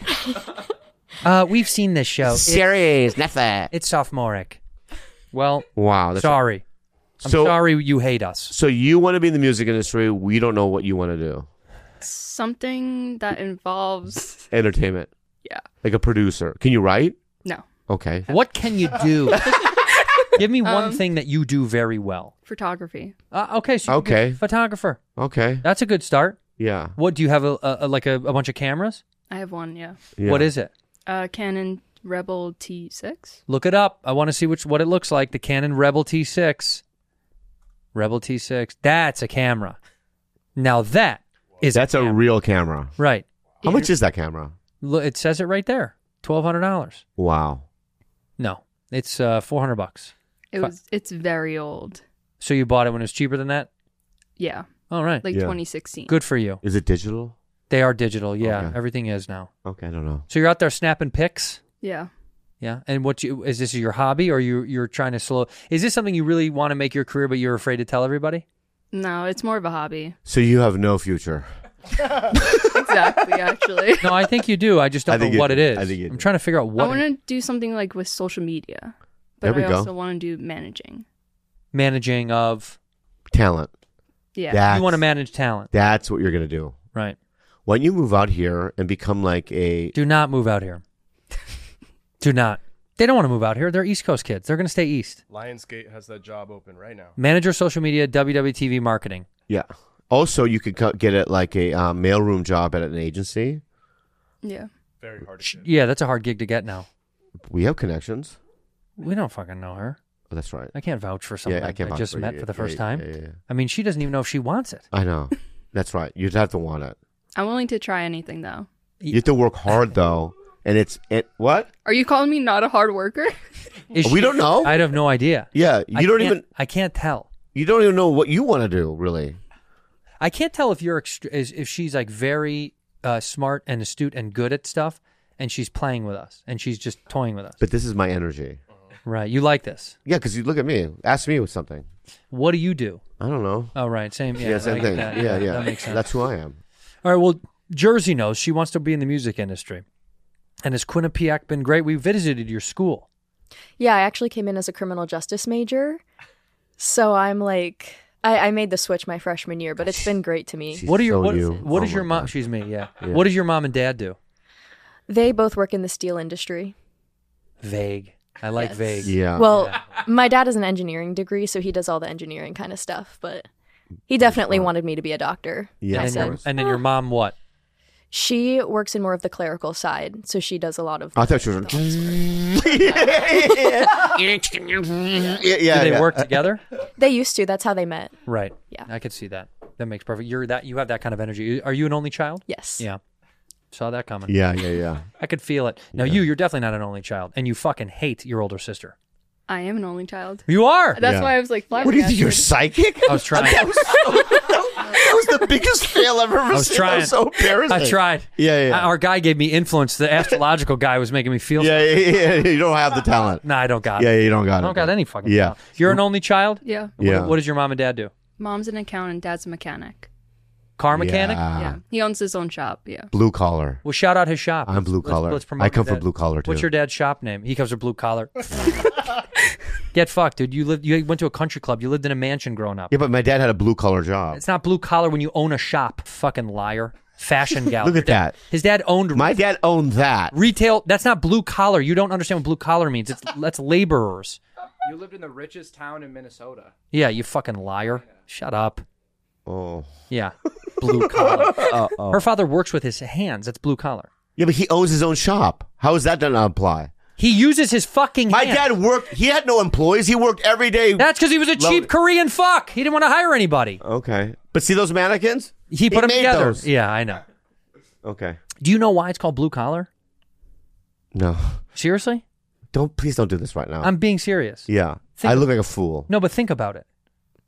Uh, we've seen this show. It- Series. Netflix. it's sophomoric. Well, Wow. That's sorry. I'm So- sorry you hate us. So you want to be in the music industry. We don't know what you want to do. Something that involves Entertainment. yeah. Like a producer. Can you write? No. Okay. What can you do? Give me one Um, thing that you do very well. Photography. Uh, okay. So you can be Okay. a photographer. Okay. That's a good start. Yeah. What do you have? A, a, a like a, a bunch of cameras? I have one, yeah. Yeah. What is it? Uh, Canon Rebel T six. Look it up. I want to see which what it looks like. The Canon Rebel T six. Rebel T six. That's a camera. Now that is That's a, a camera. real camera. right. How much is that camera? Look, it says it right there. Twelve hundred dollars. Wow. No, it's uh, four hundred bucks. It Fi- was. It's very old. So you bought it when it was cheaper than that? Yeah, All right. like Yeah. twenty sixteen. Good for you. Is it digital? They are digital. Yeah, Okay. everything is now. Okay, I don't know. So you're out there snapping pics. Yeah. Yeah. And what you is this your hobby, or you you're trying to slow? Is this something you really want to make your career, but you're afraid to tell everybody? No, it's more of a hobby. So you have no future. Exactly, actually. No, I think you do. I just I don't know think you what do. it is. I think you I'm trying to figure out I what want to do something like with social media, There but we I go. also want to do managing. managing of Talent. Yeah. That's, you want to manage talent. That's what you're going to do. Right. Why don't you move out here and become like a... Do not move out here. Do not. They don't want to move out here. They're East Coast kids. They're going to stay East. Lionsgate has that job open right now. Manager social media, W W T V marketing. Yeah. Also, you could co- get it like a um, mailroom job at an agency. Yeah. Very hard to get. Yeah, that's a hard gig to get now. We have connections. We don't fucking know her. Oh, that's right. I can't vouch for someone Yeah, I I, can't I vouch just for you. met for the Yeah, first yeah, time. yeah, yeah, yeah. I mean, she doesn't even know if she wants it. I know. That's right. You'd have to want it. I'm willing to try anything though. You have to work hard though, and it's it. What? Are you calling me not a hard worker? Is we she- don't know. I have no idea. Yeah, you I don't can't- even. I can't tell. You don't even know what you want to do, really. I can't tell if you're ext- is- if she's like very uh, smart and astute and good at stuff, and she's playing with us, and she's just toying with us. But this is my energy. Right. You like this? Yeah, because you look at me. Ask me with something. What do you do? I don't know. Oh, right. Same. Yeah, Yeah, same I get thing. that. Yeah, yeah. That makes sense. That's who I am. All right. Well, Jersey knows she wants to be in the music industry, and has Quinnipiac been great? We visited your school. Yeah, I actually came in as a criminal justice major. So I'm like, I, I made the switch my freshman year, but it's been great to me. what are your so what, you. what Oh does your my mom? God. She's me. Yeah. Yeah. What does your mom and dad do? They both work in the steel industry. Vague. I like Yes. vague. Yeah. Well, my dad has an engineering degree, so he does all the engineering kind of stuff, but he definitely wanted me to be a doctor. Yeah, I And, said, your, and then your mom what? she works in more of the clerical side, so she does a lot of. I thought you were. yeah, yeah, Do yeah. they yeah. work together? They used to. That's how they met. Right. Yeah. I could see that. That makes perfect. You're that. You have that kind of energy. Are you an only child? Yes. Yeah. Saw that coming. Yeah, yeah, yeah. I could feel it. Now you, you're definitely not an only child, and you fucking hate your older sister. I am an only child. You are. That's Yeah. why I was like, What do you think? You're flabbergasted. psychic? I was trying. That was, so, that was the biggest fail I've ever I was seen. That trying. was so embarrassing. I tried. Yeah, yeah. Our guy gave me influence. The astrological guy was making me feel. Yeah, yeah, yeah, yeah. You don't have the talent. No, I don't got Yeah, it. you don't got I it. don't got any fucking. Yeah. talent. You're an only child. Yeah. What- Yeah. What does your mom and dad do? Mom's an accountant, dad's a mechanic. Car mechanic. Yeah. Yeah. He owns his own shop. Yeah. Blue collar. Well, shout out his shop. I'm blue Let's- collar. Let's, promote I come your from dad. blue collar too. What's your dad's shop name? He comes from blue collar. Get fucked, dude. You lived. You went to a country club. You lived in a mansion growing up. Yeah, but my dad had a blue collar job. It's not blue collar when you own a shop. Fucking liar. Fashion gal. Look at that. His dad owned My dad owned that. retail. That's not blue collar. You don't understand what blue collar means. It's that's laborers. You lived in the richest town in Minnesota. Yeah, you fucking liar. Shut up. Oh. Yeah, blue collar. Uh-oh. Her father works with his hands. That's blue collar. Yeah, but he owns his own shop. How is that going to apply? He uses his fucking My hands. dad worked. He had no employees. He worked every day. That's because he was a Lo- cheap Korean fuck. He didn't want to hire anybody. Okay. But see those mannequins? He put them made together. those. Yeah, I know. Okay. Do you know why it's called blue collar? No. Seriously? Don't please don't do this right now. I'm being serious. yeah. Think I of- look like a fool. No, but think about it.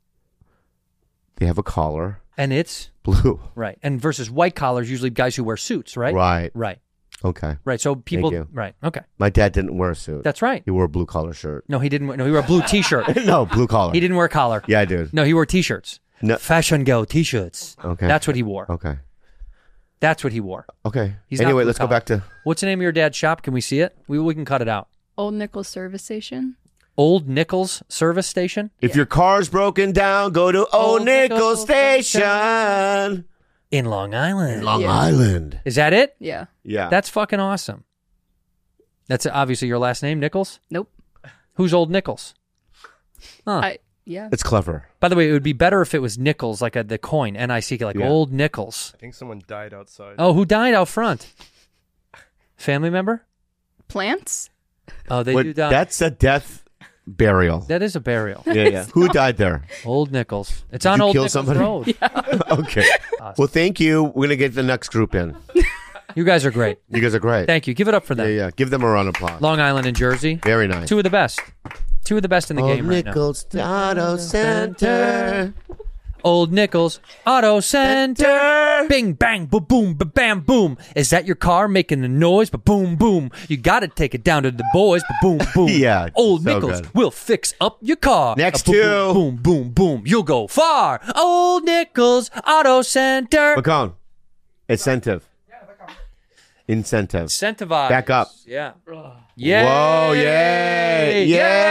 They have a collar. And it's Blue. right. And versus white collars, usually guys who wear suits, right? Right. Right. Okay. Right. So people. you. Right. Okay. My dad didn't wear a suit. That's right. He wore a blue collar shirt. No, he didn't. wear- No, he wore a blue T-shirt. no, blue collar. He didn't wear a collar. Yeah, I did. No, he wore T-shirts. No. Fashion girl T-shirts. Okay. That's what he wore. Okay. That's what he wore. Okay. He's not anyway, blue let's go collar. back to. What's the name of your dad's shop? Can we see it? We we can cut it out. Old Nickel Service Station. Old Nichols Service Station If your car's broken down, go to Old Old Nickel Nickel Station. in Long Island. Long Yeah. Island. Is that it? Yeah. Yeah. That's fucking awesome. That's obviously your last name, Nichols. Nope. Who's Old Nichols? Huh. I yeah. It's clever. By the way, it would be better if it was Nichols, like a, the coin, N I C K, like Yeah. Old Nichols. I think someone died outside. Oh, who died out front? Family member? Plants? Oh, they What- do die. That's a death burial. That is a burial. yeah, yeah. Who died there? Old Nichols. It's Did on you Old kill Nichols somebody? Road. okay. Well, thank you. We're going to get the next group in. You guys are great. You guys are great. Thank you. Give it up for them. Yeah, yeah. Give them a round of applause. Long Island and Jersey. Very nice. Two of the best. Two of the best in the Old game right now. Nichols Auto Center. Old Nichols Auto Center. Bing, bang, ba boom, ba bam, boom. Is that your car making a noise? Ba boom, boom. You got to take it down to the boys. Ba boom, boom. Yeah, Old so Nichols good. will fix up your car. Next Ba boom, two. Boom, boom, boom. You'll go far. Old Nichols Auto Center. Macone. Incentive. Incentive. Incentivize. Back up. Yeah. Yay. Whoa, yay.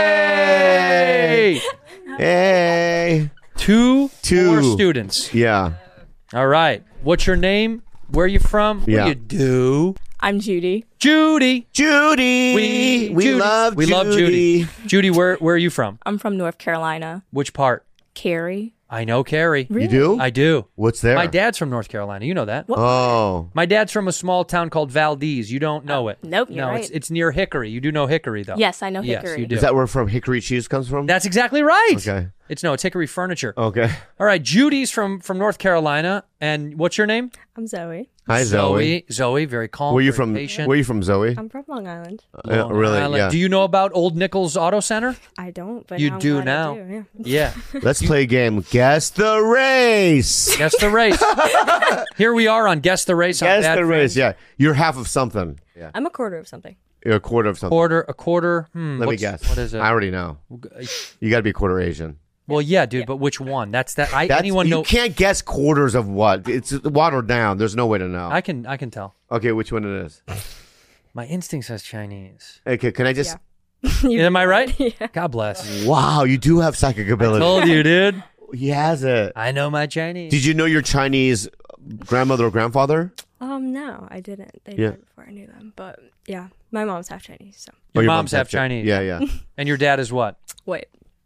Yay. Hey. Two, Two. more students. Yeah. All right. What's your name? Where are you from? What Yeah. do you do? I'm Judy. Judy. Judy. We, We Judy. love we love Judy. Judy. Judy, where where are you from? I'm from North Carolina. Which part? Cary. I know Cary. You do? I do. What's there? My dad's from North Carolina. You know that. Oh. My dad's from a small town called Valdez. You don't know it. Nope, you're no, right. it's it's near Hickory. You do know Hickory though. Yes, I know Yes, Hickory. you do. Is that where from Hickory cheese comes from? That's exactly right. Okay. It's no, it's Hickory Furniture. Okay. All right, Judy's from from North Carolina, and what's your name? I'm Zoe. Hi, Zoe. Zoe, Zoe, very calm. Where you very from? patient. Where you from, Zoe? I'm from Long Island. Uh, Long really? Island. Yeah. Do you know about Old Nichols Auto Center? I don't, but You now I'm do glad I now. do, yeah. Yeah. Let's play a game. Guess the race. Guess the race. Here we are on Guess the Race. on Guess Bad the race. Friends. Yeah. You're half of something. Yeah. I'm a quarter of something. You're a quarter of something. Quarter, a quarter. Hmm, Let me what's- guess. What is it? I already know. You got to be quarter Asian. Well, yeah, dude, but which one? That's that. I That's, anyone you know? can't guess quarters of what. It's watered down. There's no way to know. I can. I can tell. Okay, which one it is? My instinct says Chinese. Okay, can I just? Am I right? God bless. Wow, you do have psychic ability. Told you, dude. He has it. I know my Chinese. Did you know your Chinese grandmother or grandfather? Um, no, I didn't. They Yeah. died before I knew them. But yeah, my mom's half Chinese, so. Your Oh, your mom's mom's half half Chi- Chinese. yeah, yeah. And your dad is what? Wait.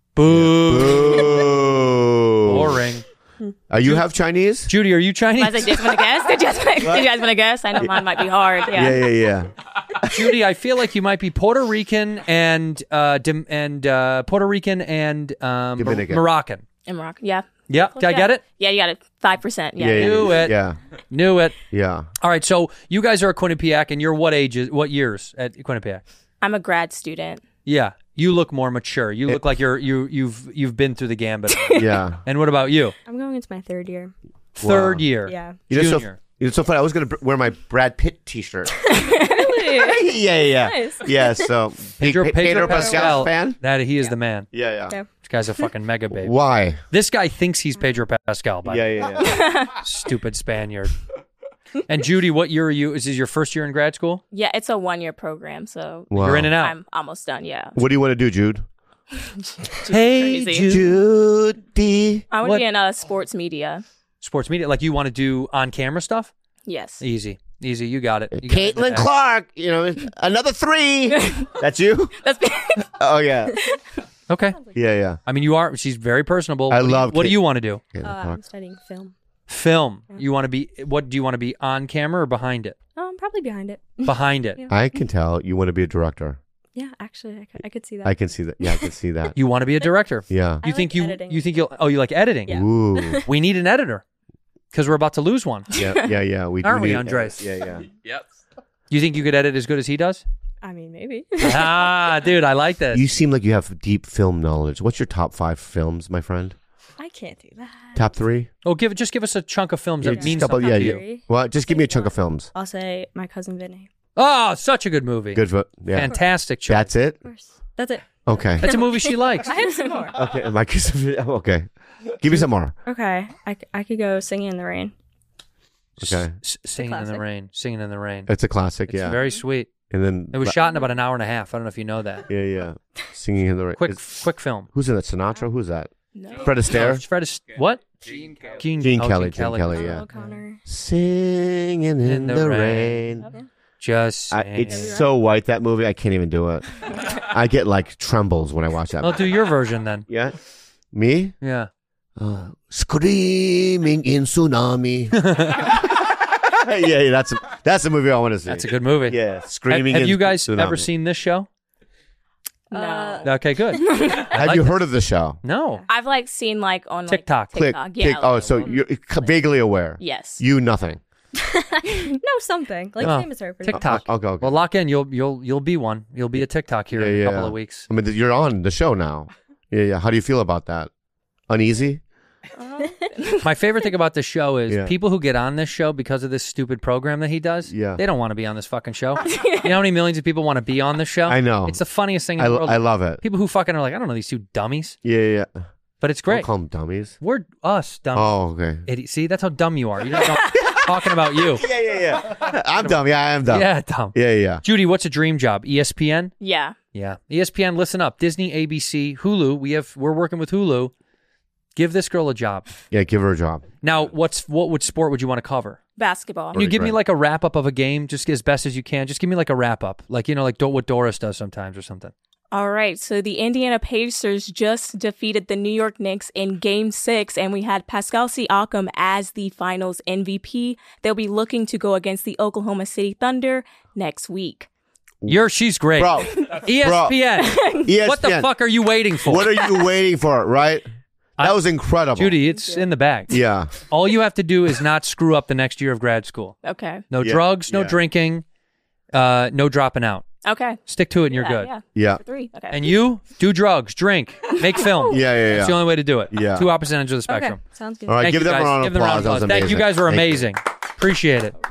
Boo. Boring. Are you half Chinese? Judy, are you Chinese? I was like, do you guys want to guess? Did you guys want to, did you guys want to guess? I know mine might be hard. Yeah. Yeah, yeah, yeah. Judy, I feel like you might be Puerto Rican and uh, Dim- and uh, Puerto Rican and um, Mor- Dominican. Moroccan. In Morocco. Yeah. Yeah, did I Yeah. get it? Yeah, you got it. Five percent. Yeah. Yeah, yeah, Knew it. Yeah. Knew it. Yeah. All right, so you guys are at Quinnipiac, and you're what ages? What years at Quinnipiac? I'm a grad student. Yeah, you look more mature. You look like you're you you've you've been through the gambit. Yeah. And what about you? I'm going into my third year. Third Wow. year. Yeah. You know, so, Junior. you know, so funny. I was going to wear my Brad Pitt T-shirt. Really? yeah, yeah, Nice. yeah. So Pedro, Pe- Pedro, Pedro Pascal, Pascal fan. That he is the man. Yeah, yeah. Yeah. This guy's a fucking mega baby. Why? This guy thinks he's Pedro Pascal. By Yeah, the yeah, way. yeah. Stupid Spaniard. And Judy, what year are you? Is this your first year in grad school? Yeah, it's a one year program, so Wow. You're in and out. I'm almost done. Yeah. What do you want to do, Jude? Hey, Crazy. Judy. I want What? to be in uh, sports media. Sports media, like you want to do on camera stuff? Yes. Easy, easy. You got it. You got it. Caitlin Clark. You know, another three. That's you. That's Oh yeah. Okay. Yeah, yeah. I mean, you are. She's very personable. I What do you- love What do Kate- you want to do? Caitlin Uh, Clark. I'm studying film. Film. You want to be? What do you want to be on camera or behind it? Um, probably behind it. Behind it. Yeah. I can tell you want to be a director. Yeah, actually, I could, I could see that. I can see that. Yeah, I can see that. You want to be a director? Yeah. I You think like you? editing. You think you'll? Oh, you like editing? Yeah. Ooh. We need an editor because we're about to lose one. Yeah, yeah, yeah. We Aren't do we, need- Andres? Yeah, yeah. Yep. You think you could edit as good as he does? I mean, maybe. ah, dude, I like this. You seem like you have deep film knowledge. What's your top five films, my friend? I can't do that. Top three? Oh, give just give us a chunk of films Yeah, that just mean a couple- something yeah, to yeah. you. Well, just give me a chunk of films. I'll say My Cousin Vinny. Oh, such a good movie. Good. vo- Yeah. Fantastic choice. That's it. Of course. That's it. Okay. That's a movie she likes. I have some more. Okay. My kiss. Okay. Give me some more. Okay, I, c- I could go Singing in the Rain. Okay. S- singing in the classic. rain. Singing in the rain. It's a classic. It's yeah. very sweet. And then It was shot in about an hour and a half. I don't know if you know that. Yeah, yeah. Singing in the rain. Quick, Is- quick film. Who's in that? Sinatra? Who's that? No. Fred Astaire. No, Fred Astaire. What? Gene Kelly. Gene, Gene oh, Kelly. Gene Kelly. Gene Kelly. Ella Yeah. O'Connor. Singing in, the, rain. Just I, saying. it's so white, that movie. I can't even do it. I get like trembles when I watch that. I'll movie. do your version then. Yeah. Me? Yeah. Uh, screaming in tsunami. yeah, yeah, that's a, that's a movie I want to see. That's a good movie. Yeah, Have, screaming. have in you guys tsunami. ever seen this show? No. Okay, good. Have like you this. heard of the show? No. I've like seen like on like, TikTok. Click. TikTok. Yeah. Tick- oh, so you're vaguely aware. Yes. You nothing. no, something like Oh, same as her. but- TikTok. I'll go. Well, lock in. You'll you'll you'll be one. You'll be a TikTok here Yeah, in a yeah. couple of weeks. I mean, you're on the show now. Yeah, yeah. How do you feel about that? Uneasy? My favorite thing about this show is Yeah. people who get on this show because of this stupid program that he does. Yeah. They don't want to be on this fucking show. You know how many millions of people want to be on this show? I know. It's the funniest thing in I, the lo- world. I love it. People who fucking are like, I don't know these two dummies. Yeah, yeah. yeah. But it's great. Don't call them dummies. We're us dumb. Oh, okay. Idiot. See, that's how dumb you are. You're not talking about you. Yeah, yeah, yeah. I'm dumb. Yeah, I am dumb. Yeah, dumb. Yeah, yeah. Judy, what's a dream job? E S P N? Yeah. Yeah. E S P N, listen up. Disney, A B C, Hulu. We have we're working with Hulu. Give this girl a job. Yeah, give her a job. Now, what's what would sport would you want to cover? Basketball. Can you give me like a wrap up of a game, just as best as you can? Just give me like a wrap up, like you know, like Do- what Doris does sometimes or something. All right, so the Indiana Pacers just defeated the New York Knicks in Game Six, and we had Pascal Siakam as the Finals M V P. They'll be looking to go against the Oklahoma City Thunder next week. You're she's great, bro. E S P N. Bro. E S P N. What the fuck are you waiting for? What are you waiting for? Right? That was incredible, Judy. It's in the bag. Yeah. All you have to do is not screw up the next year of grad school. Okay. No Yeah. drugs, no Yeah. drinking, uh, no dropping out. Okay. Stick to it and you're Yeah, good. yeah. Yeah. For three. Okay. And you do drugs, drink, make film. Yeah, yeah, yeah. That's the only way to do it. Yeah. Two opposite ends of the spectrum. Okay. Sounds good. All right, Thank give you them a guys. round of Give them a round applause. of That was applause. Thank you amazing. guys were Thank you. amazing. Appreciate it.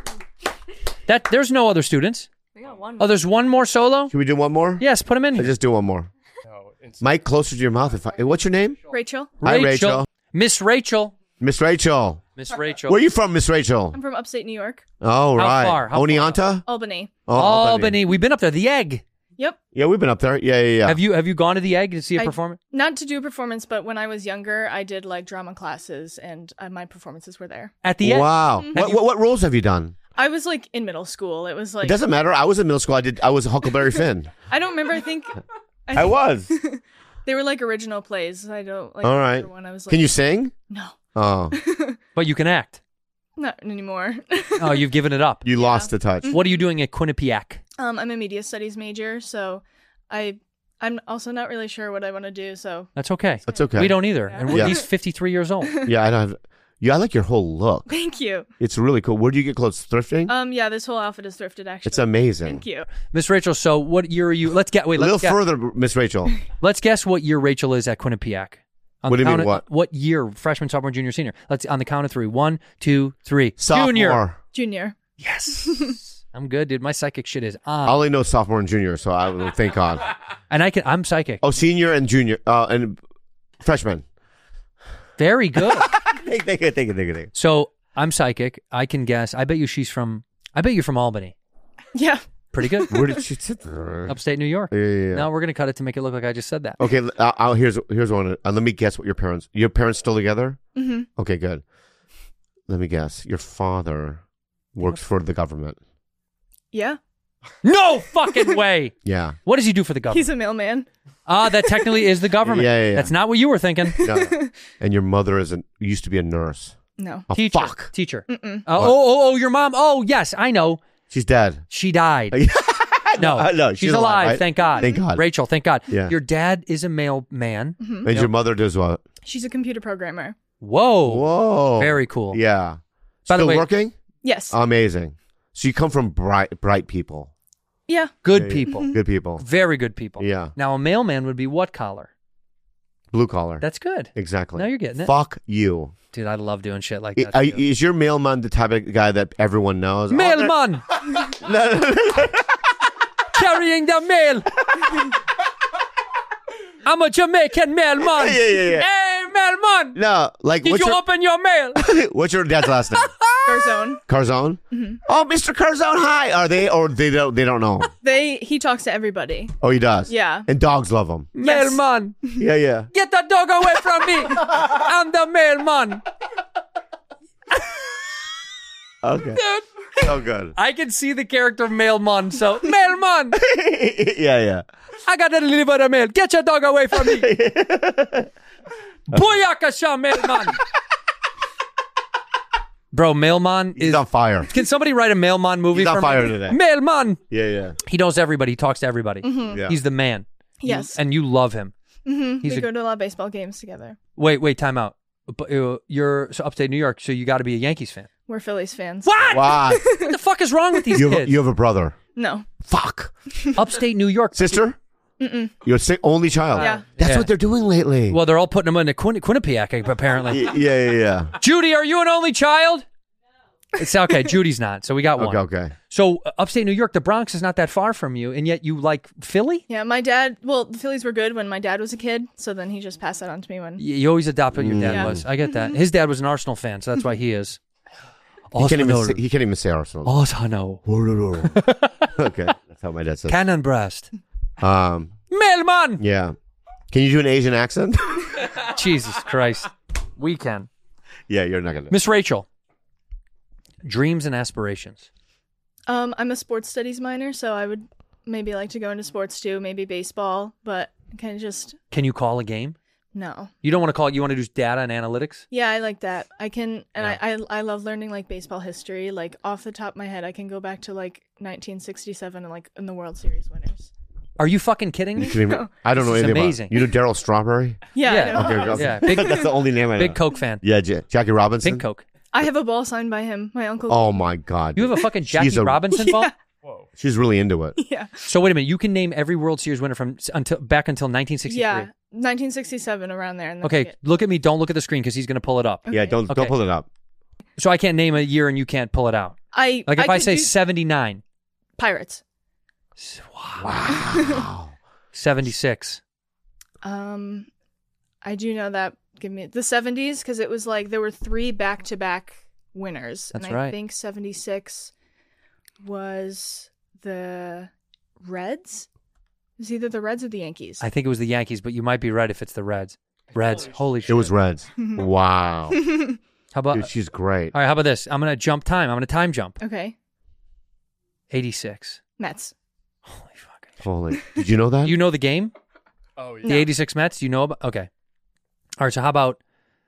That there's no other students. We got one. Oh, there's one more solo? Can we do one more? Yes, put him in. Let's just do one more. Mike, closer to your mouth. If I, what's your name? Rachel. Hi, Rachel. Miss Rachel. Miss Rachel. Miss Rachel. Where are you from, Miss Rachel? I'm from upstate New York. Oh, How right. far? How Oneonta? Albany. Oh, Albany. We've been up there. The Egg. Yep. Yeah, we've been up there. Yeah, yeah, yeah. Have you have you gone to the Egg to see a I- performance? Not to do a performance, but when I was younger, I did like drama classes, and uh, my performances were there. At the Egg? Wow. Mhm. What, what, what roles have you done? I was like in middle school. It was like it doesn't matter. I was in middle school. I did. I was Huckleberry Finn. I don't remember. I think I think- was. They were like original plays. I don't like. All right. remember When I was like, Can you sing? No, Oh, But you can act. not anymore. Oh, you've given it up. you lost the touch. What are you doing at Quinnipiac? um, I'm a media studies major, so I I'm also not really sure what I want to do. So That's okay. That's okay. We don't either. And we're, Yeah. he's fifty-three years old. Yeah, I don't. Have, yeah, I like your whole look. thank you. It's really cool. Where do you get clothes? Thrifting? Um, yeah, this whole outfit is thrifted. Actually, It's amazing. Thank you. Miss Rachel, so what year are you? Let's get wait. A Let's little guess. further, Miss Rachel. Let's guess what year Rachel is at Quinnipiac. On What the do you mean, count of- what? What year? Freshman, sophomore, junior, senior. Let's on the count of three. One, two, three. Sophomore. Junior. Junior. Yes. I'm good, dude. My psychic shit is on. I only know sophomore and junior, so I will thank God. And I can. I'm psychic. Oh, senior and junior, uh, and freshman. Very good. Thank, thank you, thank you, thank you, thank you. So I'm psychic. I can guess. I bet you she's from. I bet you're from Albany. Yeah. Pretty good. Where did she sit? there? Upstate New York. Yeah, yeah, yeah. No, we're gonna cut it to make it look like I just said that. Okay, I'll, I'll, here's here's one. Uh, let me guess what your parents. Your parents still together? Mhm. Okay, good. Let me guess. Your father works for the government. Yeah. No fucking way. Yeah. What does he do for the government? He's a mailman. Ah, that technically is the government. Yeah, yeah, yeah. That's not what you were thinking. No. And your mother is a, used to be a nurse. No. Oh, Teacher. fuck. Teacher. Mm-mm. Uh, oh, oh, oh, your mom. Oh, yes, I know. She's dead. She died. no, Uh, no, she's, she's alive. alive, right? Thank God. Thank God. Rachel, thank God. Yeah. Your dad is a mailman. Mhm. And your mother does what? She's a computer programmer. Whoa. Whoa. Very cool. Yeah. By the Still way- working? Yes. Amazing. So you come from bright, bright people. Yeah. Good Yeah, yeah. people. Good people. Very good people. Yeah. Now, a mailman would be what collar? Blue collar. That's good. Exactly. Now you're getting it. Fuck you. Dude, I love doing shit like I- that. are- for you. is your mailman the type of guy that everyone knows? Oh, Mailman! no, no, no. Carrying the mail! I'm a Jamaican mailman! Yeah, yeah, yeah. Hey, mailman! No, like Did what's you your, open your mail? what's your dad's last name? Garzone. Carzone? Mhm. Oh, Mister Carzone, hi. Are they or they don't they don't know? They he talks to everybody. Oh, he does. Yeah. And dogs love him. Yes. Mailman! Yeah, yeah. Get the dog away from me! I'm the mailman! Okay. Dude. So good. I can see the character mailman, so mailman! yeah, yeah. I gotta deliver the mail. Get your dog away from me! Booyakasha, mailman! Bro, mailman He's is on fire. Can somebody write a mailman movie He's on for fire me? today. Mailman! Yeah, yeah. He knows everybody. He talks to everybody. Mhm. Yeah. He's the man. Yes. And you love him. hmm He's We a- go to a lot of baseball games together. Wait, wait, time out. But, uh, You're so upstate New York, so you got to be a Yankees fan. We're Phillies fans. What? Wow. What the fuck is wrong with these You have, kids? you have a brother. No. Fuck. Upstate New York. Sister? Mm-mm. You're a sick, only child. Yeah. That's Yeah. what they're doing lately. Well, they're all putting them in a Quin- Quinnipiac, apparently. Y- yeah, yeah, yeah. Judy, are you an only child? It's okay. Judy's not, so we got one. Okay, okay. So uh, upstate New York, the Bronx is not that far from you, and yet you like Philly? Yeah, my dad, well, the Phillies were good when my dad was a kid, so then he just passed that on to me when. Y- You always adopt what your dad Yeah. was. I get that. His dad was an Arsenal fan, so that's why he is. He can't, even Arsenal. say, he can't even say Arsenal. Arsenal. Okay, that's how my dad says. Cannon breast. Um, Melman. yeah. Can you do an Asian accent? Jesus Christ. We can. Yeah, you're not gonna. Miss Rachel. Dreams and aspirations. Um, I'm a sports studies minor, so I would maybe like to go into sports too, maybe baseball, but kind of just Can you call a game? no. You don't want to call it, you want to do data and analytics? Yeah, I like that. I can, and I, I I love learning like baseball history. Like off the top of my head, I can go back to like nineteen sixty-seven and like in the World Series winners. Are you fucking kidding me? You kidding me? I don't know This is anything amazing. about. You know Daryl Strawberry? Yeah, Yeah. I know. Okay, okay. Yeah, big- that's the only name I know. Big Coke fan. Yeah, J- Jackie Robinson. Pink Coke. I have a ball signed by him. My uncle. Oh my God! You have a fucking Jackie She's a- Robinson Yeah. ball? She's really into it. Yeah. So wait a minute, you can name every World Series winner from s- until back until nineteen sixty-three. Yeah, nineteen sixty-seven around there. And then I Okay, get- look at me. Don't look at the screen because he's going to pull it up. Yeah, don't Okay. don't pull it up. So I can't name a year and you can't pull it out. I Like if I, could say do seventy-nine, Pirates. Wow. seventy-six. Um, I do know that. Give me the seventies because it was like there were three back-to-back winners. That's and right. I think seventy-six was the Reds. It was either the Reds or the Yankees. I think it was the Yankees, but you might be right if it's the Reds. Reds. Holy shit. It was Reds. Wow. How about Dude, she's great. All right, how about this? I'm going to jump time. I'm going to time jump. Okay. eighty-six. Mets. Holy. Did you know that? You know the game? Oh, The eighty-six Mets? Do you know about? Okay. All right, so how about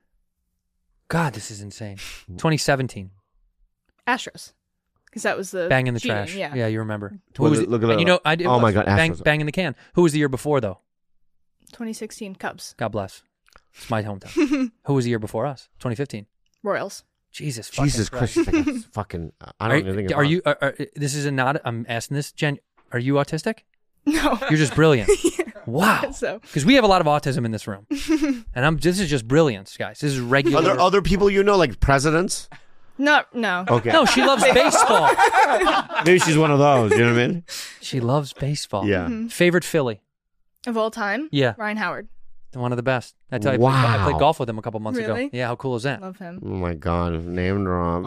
God, this is insane. twenty seventeen. Astros. Because that was the Bang in the cheating, trash. Yeah. Yeah, you remember. Look was at- it- look at and that. you know, I did. Oh my God, Bang, Astros. bang in the can. Who was the year before though? twenty sixteen Cubs. God bless. It's my hometown. Who was the year before us? twenty fifteen. Royals. Jesus. fucking Jesus Christ. she's like a fucking. I don't are, even think are about you? Are, are, this is a not. I'm asking this, Jen. Are you autistic? No. You're just brilliant. Wow. So. Because we have a lot of autism in this room, and I'm. This is just brilliance, guys. This is regular. Are there other people you know, like presidents? No, no. Okay. No, she loves baseball. Maybe she's one of those. You know what I mean? She loves baseball. Yeah. Mhm. Favorite Philly? Of all time? Yeah. Ryan Howard. One of the best. I tell you, I, played, I Wow. played golf with him a couple months Really? ago. Yeah, how cool is that? Love him. Oh my God! Name drop.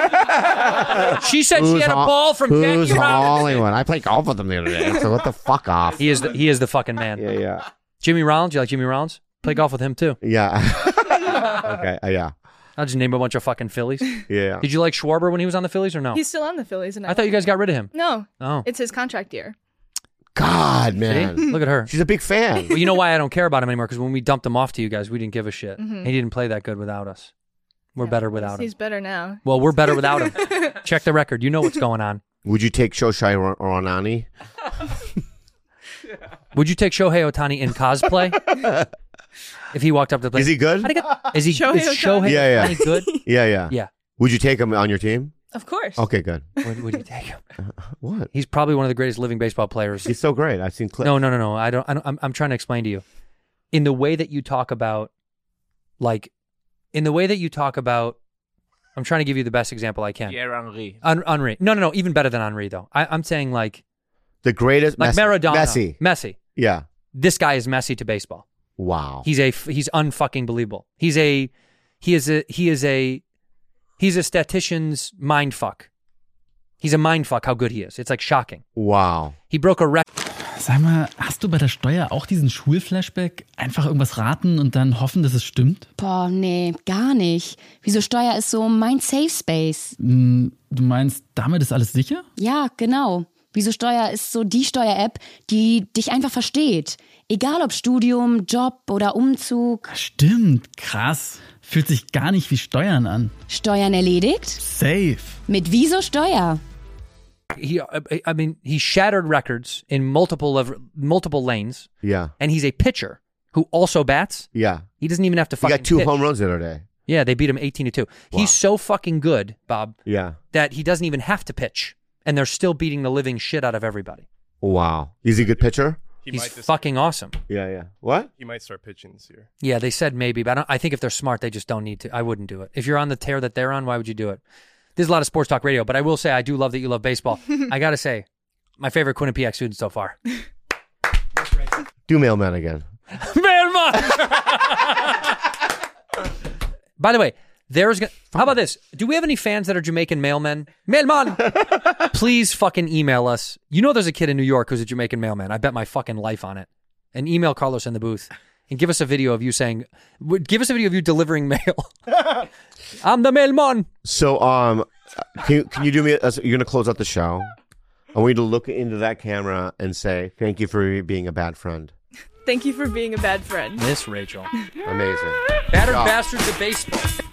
She said she Who's had a Ho- ball from Who's Jackie Robinson. Hollywood? I played golf with him the other day. So what the fuck off? He is the he is the fucking man. Yeah, yeah, Jimmy Rollins, you like Jimmy Rollins? Play golf with him too. yeah. Okay. uh, yeah. I'll just name a bunch of fucking Phillies. Yeah. Did you like Schwarber when he was on the Phillies or no? He's still on the Phillies. And I thought you guys got rid of him. No. Oh. It's his contract year. God, man. See? Look at her. She's a big fan. Well, you know why I don't care about him anymore? Because when we dumped him off to you guys, we didn't give a shit. Mhm. He didn't play that good without us. We're better without He's him. better now. Well, we're better without him. Check the record. You know what's going on. Would you take Shoshai or Oronani? Would you take Shohei Ohtani in cosplay? If he walked up to the place. Is he good? Is he Shohei is Ohtani. Shohei Yeah, yeah. Ohtani good? Yeah, yeah. Yeah. Would you take him on your team? Of course. Okay, good. Would, would you take him? What? He's probably one of the greatest living baseball players. He's so great. I've seen clips. No, no, no, no. I don't. I don't I'm, I'm trying to explain to you. In the way that you talk about, like, in the way that you talk about, I'm trying to give you the best example I can. Pierre Henry. Un- Henry. No, no, no. Even better than Henry, though. I, I'm saying like, The greatest. like Messi. Maradona. Messi. Messi. Yeah. This guy is Messi to baseball. Wow. He's a. He's unfucking believable. He's a. He is a. He is a. He's a statistician's mind fuck. He's a mind fuck. How good he is. It's like shocking. Wow. He broke a record. Sag mal, hast du bei der Steuer auch diesen Schulflashback? Einfach irgendwas raten und dann hoffen, dass es stimmt? Boah, nee, gar nicht. Wieso Steuer ist so mein Safe Space? Hm, du meinst, damit ist alles sicher? Ja, genau. Wieso Steuer ist so die Steuer-App, die dich einfach versteht. Egal ob Studium, Job oder Umzug. Stimmt, krass. Fühlt sich gar nicht wie Steuern an. Steuern erledigt? Safe. Mit Wieso Steuer? He. I mean, he shattered records in multiple lev- multiple lanes. Yeah. And he's a pitcher who also bats. Yeah. He doesn't even have to He fucking got two pitch. home runs the other day. Yeah, they beat him eighteen to two. Wow. He's so fucking good, Bob, Yeah. that he doesn't even have to pitch. And they're still beating the living shit out of everybody. Wow. Is he a good pitcher? He He's might this fucking awesome. Yeah, yeah. What? He might start pitching this year. Yeah, they said maybe, but I, don't, I think if they're smart, they just don't need to. I wouldn't do it. If you're on the tear that they're on, why would you do it? There's a lot of sports talk radio, but I will say I do love that you love baseball. I got to say, my favorite Quinnipiac student so far. Do mailman again. Mailman! By the way, there's gonna, how about this? Do we have any fans that are Jamaican mailmen? Mailman! Please fucking email us. You know there's a kid in New York who's a Jamaican mailman. I bet my fucking life on it. And email Carlos in the booth and give us a video of you saying, give us a video of you delivering mail. I'm the mailman. So, um, can you, can you do me, a, you're going to close out the show. I want you to look into that camera and say, thank you for being a bad friend. Thank you for being a bad friend. Miss Rachel. Amazing. Battered Job. bastards of baseball.